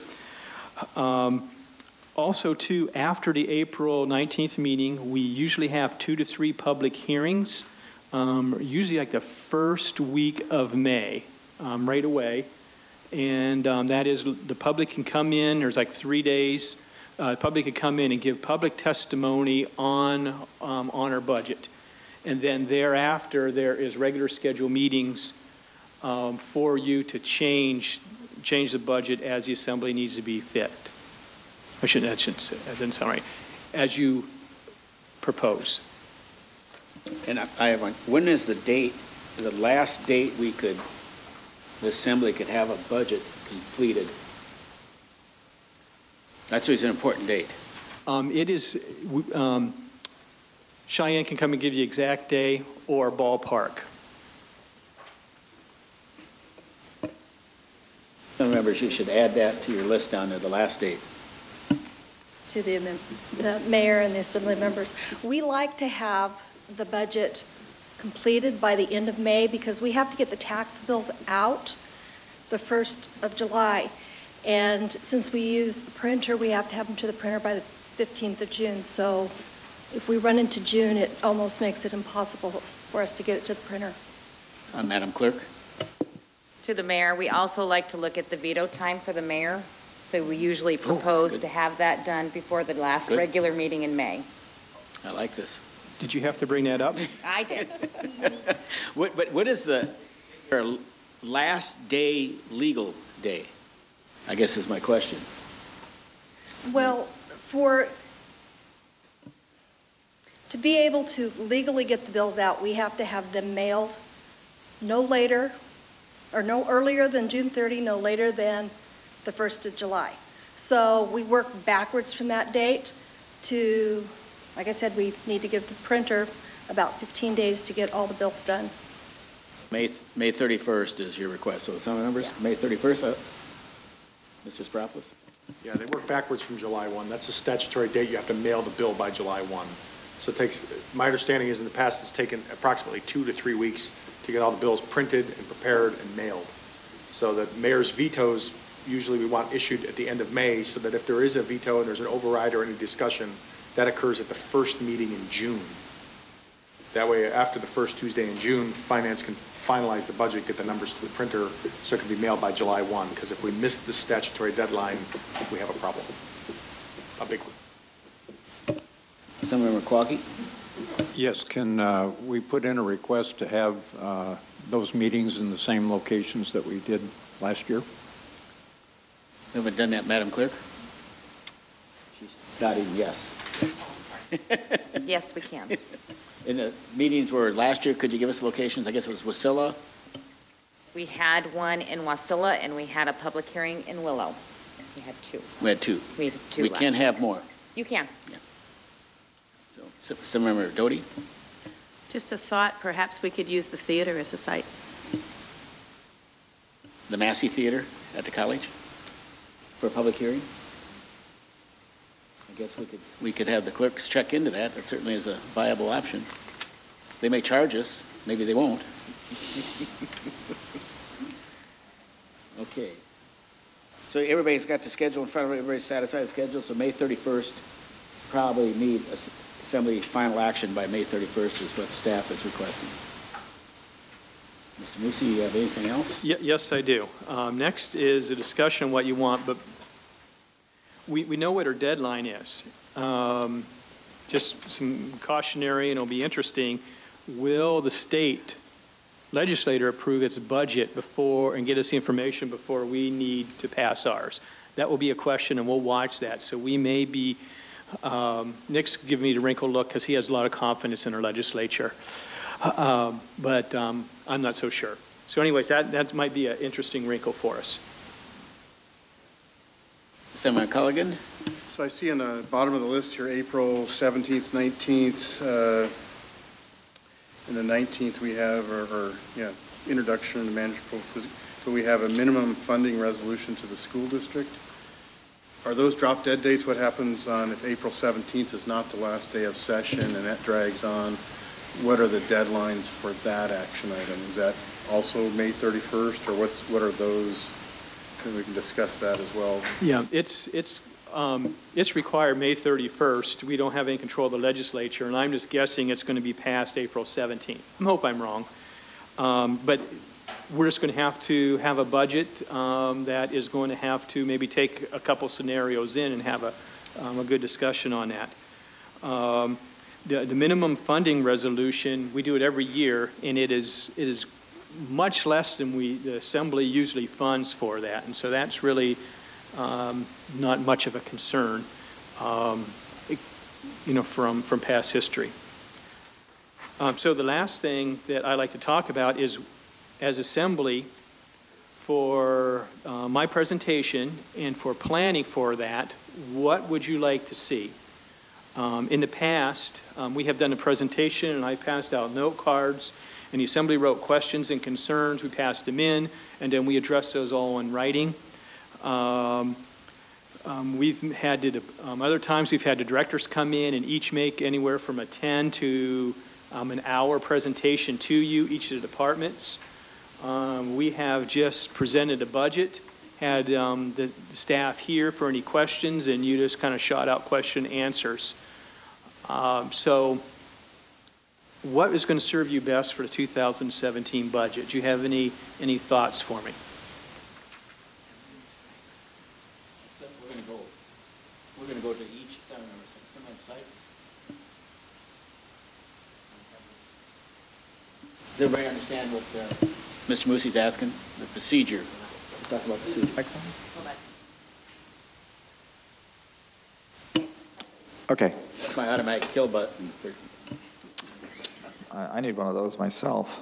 Also, too, after the April 19th meeting, we usually have 2 to 3 public hearings, usually like the first week of May, right away. And that is, the public can come in, there's like 3 days. The public can come in and give public testimony on our budget. And then thereafter, there is regular scheduled meetings for you to change the budget as the assembly needs to be fit. That doesn't sound right. As you propose. And I have one. When is the date, the last date the assembly could have a budget completed? That's always an important date. It is, Cheyenne can come and give you exact day or ballpark. Some members, you should add that to your list down there, the last date. To the mayor and the assembly members. We like to have the budget completed by the end of May because we have to get the tax bills out the 1st of July. And since we use a printer, we have to have them to the printer by the 15th of June. So if we run into June, it almost makes it impossible for us to get it to the printer. Madam Clerk? To the mayor, we also like to look at the veto time for the mayor. So we usually propose to have that done before the last regular meeting in May. I like this. Did you have to bring that up? I did. What is the last day legal day? I guess is my question. Well, to be able to legally get the bills out, we have to have them mailed no earlier than June 30, no later than the 1st of July. So we work backwards from that date to, like I said, we need to give the printer about 15 days to get all the bills done. May 31st is your request. So some members, yeah. May 31st, Mr. Spropoulos? Yeah, they work backwards from July 1. That's a statutory date. You have to mail the bill by July 1. So it takes, my understanding is in the past it's taken approximately 2 to 3 weeks to get all the bills printed and prepared and mailed. So the mayor's vetoes usually we want issued at the end of May so that if there is a veto and there's an override or any discussion, that occurs at the first meeting in June. That way, after the first Tuesday in June, Finance can finalize the budget, get the numbers to the printer, so it can be mailed by July 1, because if we miss the statutory deadline, we have a problem, a big one. Assemblymember Quaggy? Yes, can we put in a request to have those meetings in the same locations that we did last year? We haven't done that, Madam Clerk? She's nodding yes. Yes, we can. In the meetings where last year, could you give us the locations? I guess it was Wasilla. We had one in Wasilla, and we had a public hearing in Willow. We had 2. We had 2. We had 2 We last can year. have more. You can. Yeah. So, Assemblymember Doty? Just a thought, perhaps we could use the theater as a site. The Massey Theater at the college for a public hearing? I guess we could have the clerks check into that. That certainly is a viable option. They may charge us, maybe they won't. Okay. So everybody's got the schedule in front of everybody's satisfied with the schedule, so May 31st, probably need Assembly final action by May 31st is what staff is requesting. Mr. Musi, you have anything else? Yes, I do. Next is a discussion of what you want, but we know what our deadline is. Just some cautionary, and it'll be interesting. Will the state legislature approve its budget before and get us the information before we need to pass ours? That will be a question, and we'll watch that. So we may be, Nick's giving me the wrinkled look because he has a lot of confidence in our legislature. But I'm not so sure. So anyways, that might be an interesting wrinkle for us. Senator Culligan? So I see on the bottom of the list here, April 17th, 19th, and the 19th we have introduction to manageable physical. So we have a minimum funding resolution to the school district. Are those drop dead dates? What happens on if April 17th is not the last day of session and that drags on? What are the deadlines for that action item? Is that also May 31st, or what are those? And we can discuss that as well. Yeah, it's required May 31st. We don't have any control of the legislature, and I'm just guessing it's going to be past April 17th. I hope I'm wrong. But we're just going to have a budget that is going to have to maybe take a couple scenarios in and have a good discussion on that. The minimum funding resolution, we do it every year, and it is much less than the Assembly usually funds for that, and so that's really not much of a concern, from past history. So the last thing that I like to talk about is, as Assembly, for my presentation and for planning for that, what would you like to see? In the past, we have done a presentation and I passed out note cards, and the Assembly wrote questions and concerns. We passed them in, and then we addressed those all in writing. We've had other times we've had the directors come in and each make anywhere from a 10 to an hour presentation to you, each of the departments. We have just presented a budget, had the staff here for any questions, and you just kind of shot out question answers. So what is going to serve you best for the 2017 budget? Do you have any thoughts for me? We're going to go to each seminar sites. Does everybody understand what Mr. Moosey's asking? The procedure. Let's talk about procedure. Okay. That's my automatic kill button. I need one of those myself.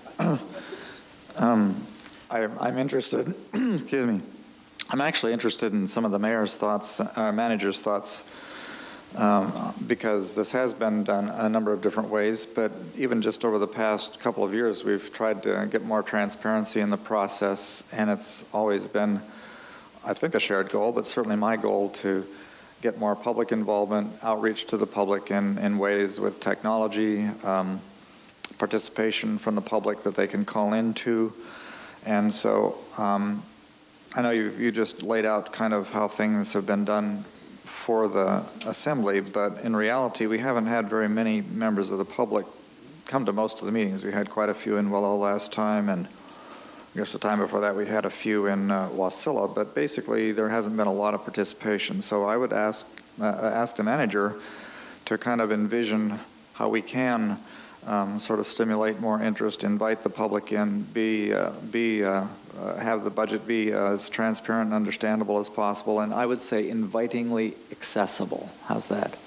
I'm interested, excuse me, I'm actually interested in some of the mayor's thoughts, manager's thoughts, because this has been done a number of different ways, but even just over the past couple of years, we've tried to get more transparency in the process, and it's always been, I think, a shared goal, but certainly my goal to get more public involvement, outreach to the public in ways with technology, participation from the public that they can call into. And so I know you just laid out kind of how things have been done for the Assembly, but in reality, we haven't had very many members of the public come to most of the meetings. We had quite a few in Willow last time, and I guess the time before that we had a few in Wasilla, but basically there hasn't been a lot of participation. So I would ask the manager to kind of envision how we can sort of stimulate more interest, invite the public in, have the budget be as transparent and understandable as possible, and I would say invitingly accessible. How's that?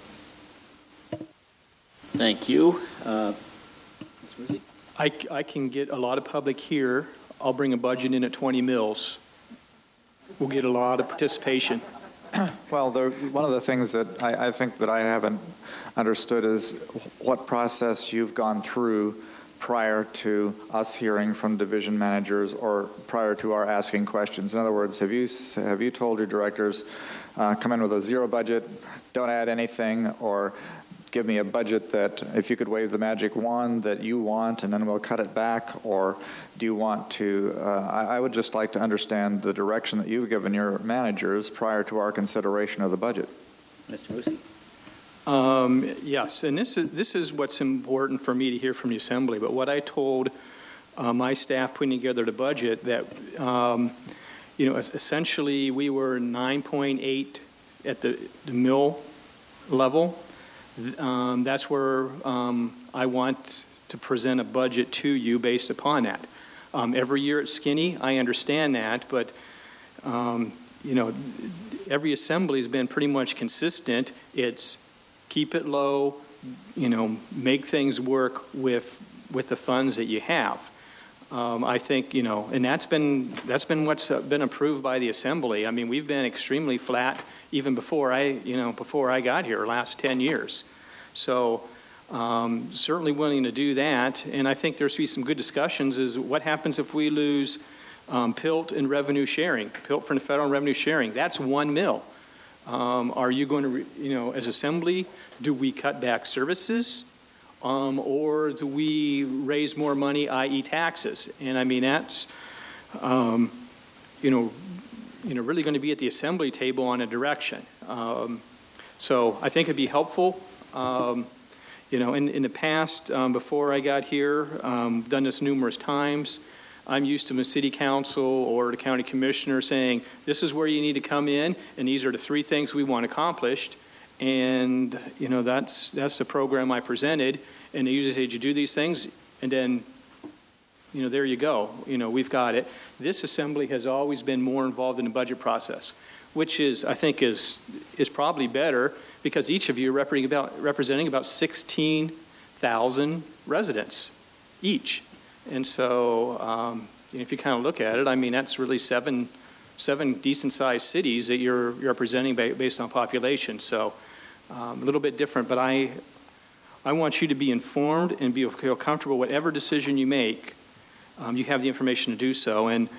Thank you. I can get a lot of public here. I'll bring a budget in at 20 mils. We'll get a lot of participation. Well, one of the things that I think that I haven't understood is what process you've gone through prior to us hearing from division managers or prior to our asking questions. In other words, have you told your directors, come in with a zero budget, don't add anything, or give me a budget that if you could wave the magic wand that you want and then we'll cut it back? Or do you want to, I would just like to understand the direction that you've given your managers prior to our consideration of the budget. Mr. Moosey. Yes, and this is what's important for me to hear from the Assembly, but what I told my staff putting together the budget, that essentially we were 9.8 at the mill level. That's where I want to present a budget to you based upon that. Every year it's skinny, I understand that, but every Assembly has been pretty much consistent. It's keep it low, make things work with the funds that you have. I think, and that's been what's been approved by the Assembly. I mean, we've been extremely flat even before I got here, last 10 years. So certainly willing to do that. And I think there's be some good discussions is what happens if we lose PILT and revenue sharing, PILT from the federal revenue sharing. That's 1 mil. Are you going to, as Assembly, do we cut back services? Or do we raise more money, i.e. taxes? And I mean, that's, really going to be at the Assembly table on a direction. So I think it'd be helpful. In the past, before I got here, done this numerous times, I'm used to the city council or the county commissioner saying, this is where you need to come in, and these are the 3 things we want accomplished. And, that's the program I presented. And they usually say, did you do these things? And then, there you go. We've got it. This assembly has always been more involved in the budget process, which I think is probably better because each of you are representing about 16,000 residents each. And so, if you kind of look at it, I mean, that's really seven decent-sized cities that you're representing based on population. So, a little bit different, but I want you to be informed and feel comfortable. Whatever decision you make, you have the information to do so. And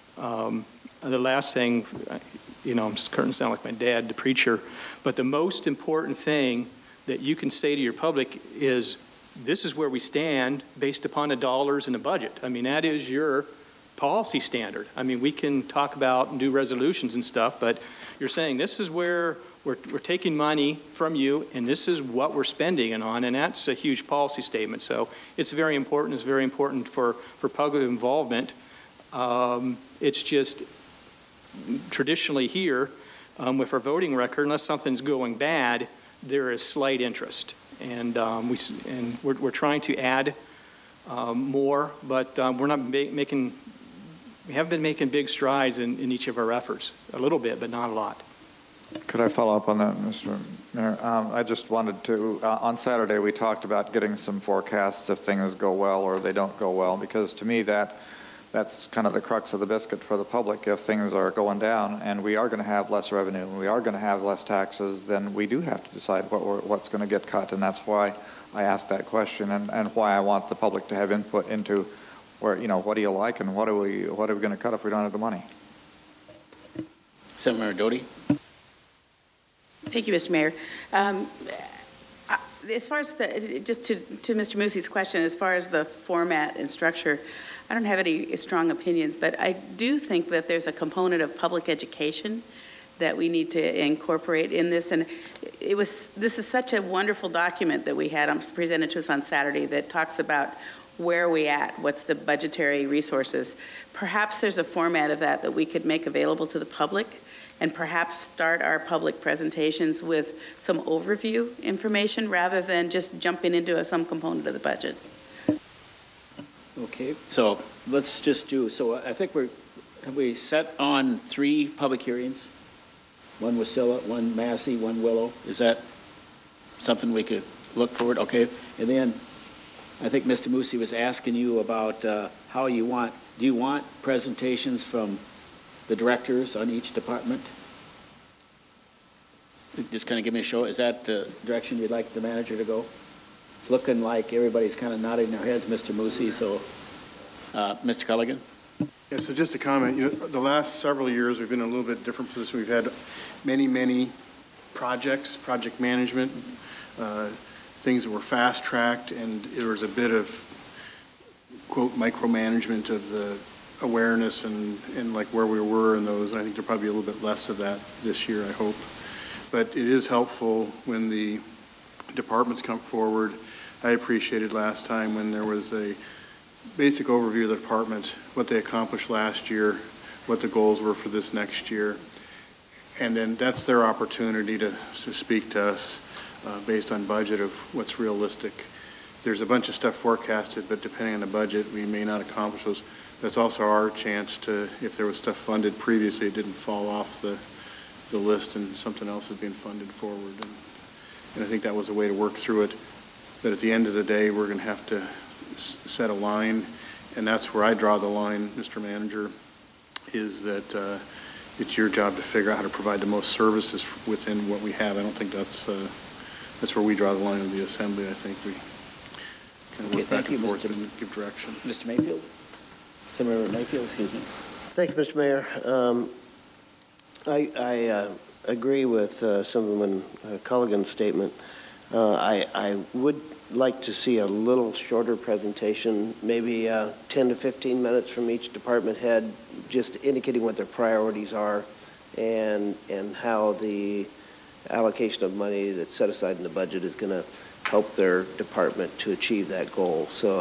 the last thing, I'm starting to sound like my dad, the preacher, but the most important thing that you can say to your public is, this is where we stand based upon the dollars in the budget. I mean, that is your policy standard. I mean, we can talk about and do resolutions and stuff, but you're saying this is where we're taking money from you, and this is what we're spending it on, and that's a huge policy statement. So it's very important. It's very important for public involvement. It's just traditionally here, with our voting record, unless something's going bad, there is slight interest. And we're trying to add more, but we're not making. We have been making big strides in each of our efforts, a little bit, but not a lot. Could I follow up on that, Mr. Mayor? I just wanted to. On Saturday, we talked about getting some forecasts if things go well or they don't go well, because to me that's kind of the crux of the biscuit for the public. If things are going down and we are going to have less revenue and we are going to have less taxes, then we do have to decide what's going to get cut. And that's why I asked that question and why I want the public to have input into where, what do you like and what are we going to cut if we don't have the money? Senator Doty. Thank you, Mr. Mayor. As far as just to Mr. Moosey's question, as far as the format and structure, I don't have any strong opinions, but I do think that there's a component of public education that we need to incorporate in this. And this is such a wonderful document that we had presented to us on Saturday that talks about where are we at, what's the budgetary resources. Perhaps there's a format of that we could make available to the public, and perhaps start our public presentations with some overview information rather than just jumping into some component of the budget. Okay, so let's just so I think we set on 3 public hearings, one Wasilla, one Massey, one Willow. Is that something we could look forward? Okay, and then I think Mr. Moosey was asking you about how do you want presentations from the directors on each department? Just kind of give me a show. Is that the direction you'd like the manager to go? It's looking like everybody's kind of nodding their heads, Mr. Moosey, so Mr. Culligan? Yeah, so just a comment, the last several years we've been in a little bit different position. We've had many projects, project management, things that were fast-tracked, and there was a bit of, quote, micromanagement of the awareness and like where we were in those. And I think there'll probably be a little bit less of that this year, I hope. But it is helpful when the departments come forward. I appreciated last time when there was a basic overview of the department, what they accomplished last year, what the goals were for this next year. And then that's their opportunity to speak to us based on budget of what's realistic. There's a bunch of stuff forecasted, but depending on the budget, we may not accomplish those. That's also our chance to, if there was stuff funded previously, it didn't fall off the list and something else is being funded forward. And I think that was a way to work through it. But at the end of the day, we're going to have to set a line, and that's where I draw the line, Mr. Manager, is that it's your job to figure out how to provide the most services within what we have. I don't think that's where we draw the line of the Assembly. I think we kind of work back and forth and give direction. Mr. Mayfield? Senator Mayfield, excuse me. Thank you, Mr. Mayor. agree with Assemblyman Culligan's statement. I would like to see a little shorter presentation, maybe 10 to 15 minutes from each department head, just indicating what their priorities are and how the allocation of money that's set aside in the budget is going to help their department to achieve that goal. So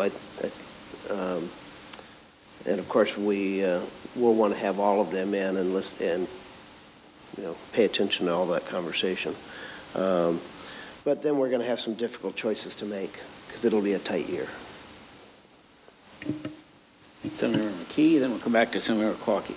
and of course we will want to have all of them in and listen and pay attention to all that conversation. But then we're going to have some difficult choices to make because it'll be a tight year. Senator McKee, then we'll come back to Senator Quawkey.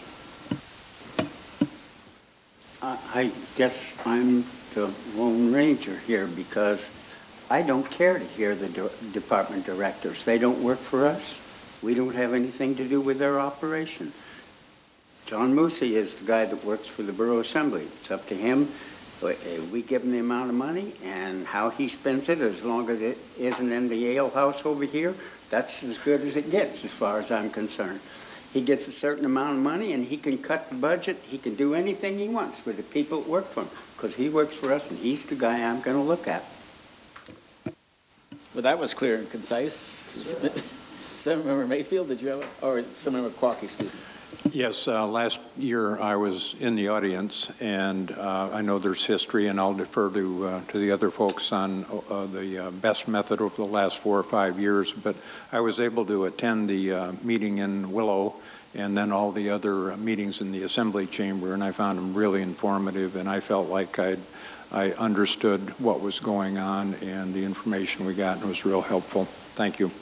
I guess I'm the Lone Ranger here because I don't care to hear the department directors. They don't work for us. We don't have anything to do with their operation. John Moosey is the guy that works for the Borough Assembly. It's up to him. We give him the amount of money, and how he spends it, as long as it isn't in the ale house over here, that's as good as it gets as far as I'm concerned. He gets a certain amount of money, and he can cut the budget. He can do anything he wants with the people that work for him, because he works for us, and he's the guy I'm going to look at. Well, that was clear and concise. Sure. Senator Mayfield, did you have or Senator Quawkey, excuse me. Yes, last year I was in the audience, and I know there's history, and I'll defer to the other folks on the best method over the last 4 or 5 years, but I was able to attend the meeting in Willow and then all the other meetings in the Assembly Chamber, and I found them really informative, and I felt like I understood what was going on and the information we got, and it was real helpful. Thank you.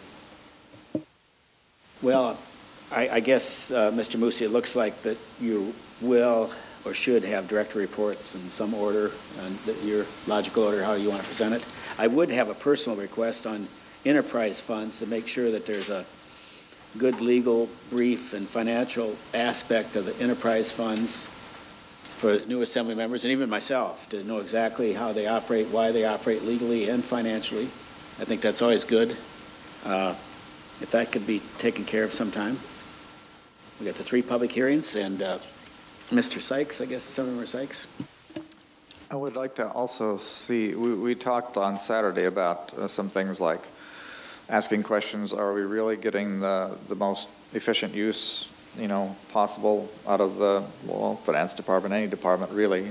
Well, I guess, Mr. Moosey, it looks like that you will or should have director reports in some order, and your logical order, how you want to present it. I would have a personal request on enterprise funds to make sure that there's a good legal brief and financial aspect of the enterprise funds for new Assembly members and even myself to know exactly how they operate, why they operate legally and financially. I think that's always good. If that could be taken care of sometime. We got the 3 public hearings, and Mr. Sykes, I guess, Senator Sykes. I would like to also see, we talked on Saturday about some things like asking questions, are we really getting the most efficient use, possible out of the, finance department, any department really,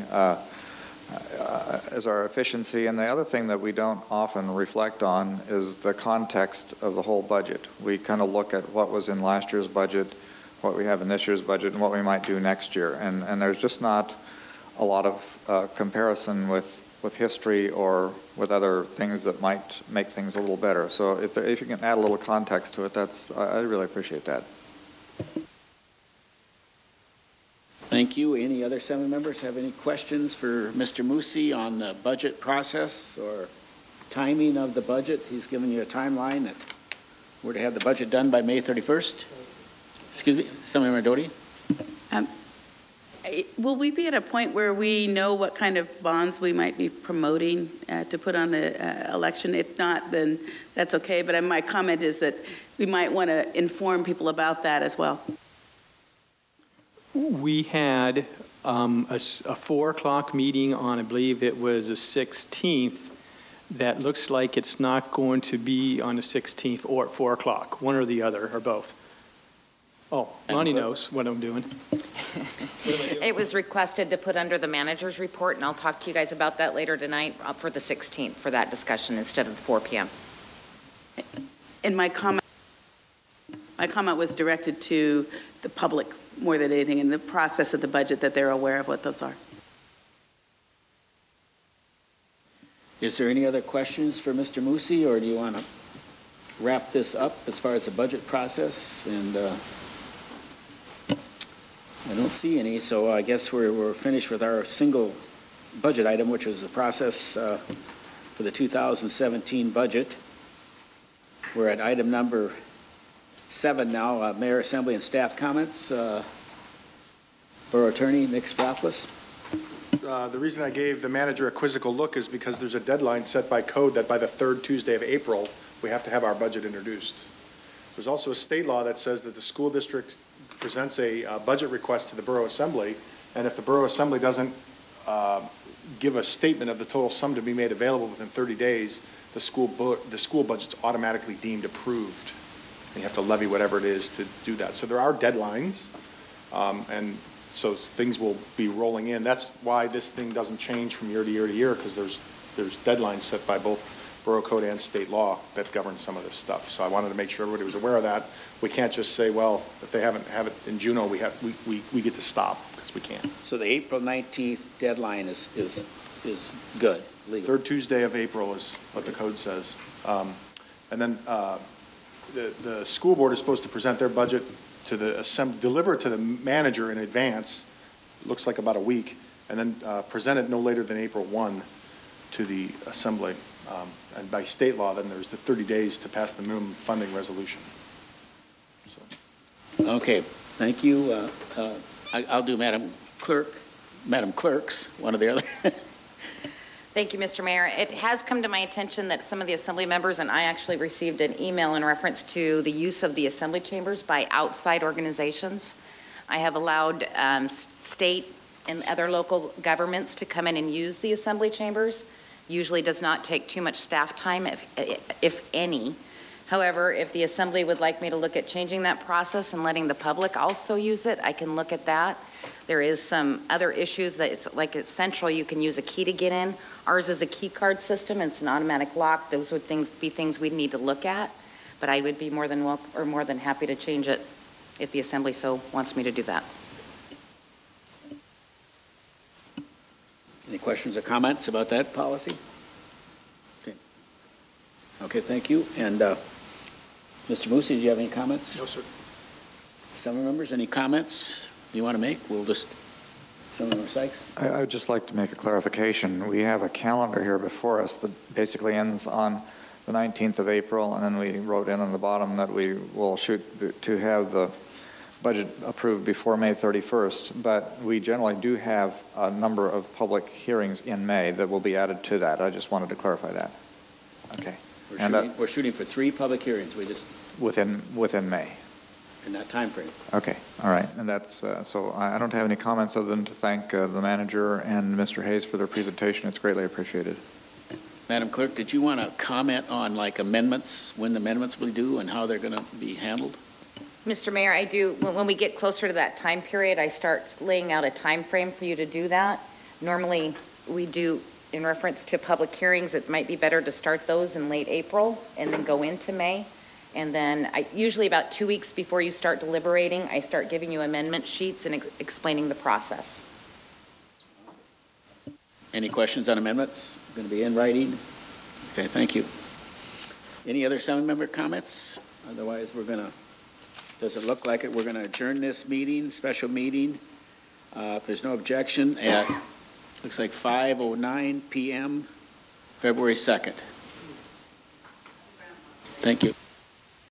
as our efficiency. And the other thing that we don't often reflect on is the context of the whole budget. We kind of look at what was in last year's budget, what we have in this year's budget, and what we might do next year. And there's just not a lot of comparison with history or with other things that might make things a little better. So if you can add a little context to it, I really appreciate that. Thank you. Any other Assembly members have any questions for Mr. Moosey on the budget process or timing of the budget? He's given you a timeline that we're to have the budget done by May 31st. Excuse me, Senator Doty? Will we be at a point where we know what kind of bonds we might be promoting to put on the election? If not, then that's okay. But my comment is that we might want to inform people about that as well. We had a 4 o'clock meeting on, I believe it was the 16th, that looks like it's not going to be on the 16th or at 4 o'clock, one or the other, or both. Oh, Lonnie knows what I'm doing. It was requested to put under the manager's report, and I'll talk to you guys about that later tonight for the 16th for that discussion instead of the 4 p.m. And my comment was directed to the public more than anything in the process of the budget, that they're aware of what those are. Is there any other questions for Mr. Moosey, or do you want to wrap this up as far as the budget process? And I don't see any, so I guess we're finished with our single budget item, which was the process for the 2017 budget. We're at item number 7 now, Mayor, Assembly, and staff comments. Borough Attorney Nick Sprouflis. The reason I gave the manager a quizzical look is because there's a deadline set by code that by the 3rd Tuesday of April, we have to have our budget introduced. There's also a state law that says that the school district presents a budget request to the Borough Assembly, and if the Borough Assembly doesn't give a statement of the total sum to be made available within 30 days, the school budget's automatically deemed approved. And you have to levy whatever it is to do that. So there are deadlines, and so things will be rolling in. That's why this thing doesn't change from year to year to year, because there's deadlines set by both Borough Code and state law that govern some of this stuff. So I wanted to make sure everybody was aware of that. We can't just say, well, if they haven't have it in Juneau, we get to stop, because we can't. So the April 19th deadline is good, legal. Third Tuesday of April is what the code says. And then the school board is supposed to present their budget to deliver it to the manager in advance, looks like about a week, and then present it no later than April 1 to the assembly. And by state law, then there's the 30 days to pass the minimum funding resolution. Okay, thank you. I'll do Madam Clerks, one or the other. Thank you, Mr. Mayor. It has come to my attention that some of the assembly members, and I actually received an email in reference to the use of the assembly chambers by outside organizations. I have allowed state and other local governments to come in and use the assembly chambers. Usually does not take too much staff time, if any. However, if the assembly would like me to look at changing that process and letting the public also use it, I can look at that. There is some other issues that it's central, you can use a key to get in. Ours is a key card system, it's an automatic lock. Those would be things we'd need to look at, but I would be more than happy to change it if the assembly so wants me to do that. Any questions or comments about that policy? Okay, thank you. And Mr. Moosey, do you have any comments? No, sir. Assembly members, any comments you want to make? We'll just, Assemblymember Sykes? I would just like to make a clarification. We have a calendar here before us that basically ends on the 19th of April, and then we wrote in on the bottom that we will shoot to have the budget approved before May 31st, but we generally do have a number of public hearings in May that will be added to that. I just wanted to clarify that. Okay. We're shooting for 3 public hearings. We just within May. In that time frame. Okay, all right, and that's so I don't have any comments other than to thank the manager and Mr. Hayes for their presentation. It's greatly appreciated. Madam Clerk, did you want to comment on like amendments, when the amendments will be due and how they're going to be handled? Mr. Mayor, I do, when we get closer to that time period, I start laying out a time frame for you to do that. Normally, we do, in reference to public hearings, it might be better to start those in late April and then go into May. And then usually about 2 weeks before you start deliberating, I start giving you amendment sheets and explaining the process. Any questions on amendments? Going to be in writing? Okay, thank you. Any other assembly member comments? Otherwise, does it look like it? We're going to adjourn this meeting, special meeting. If there's no objection, at looks like 5:09 p.m., February 2nd. Thank you.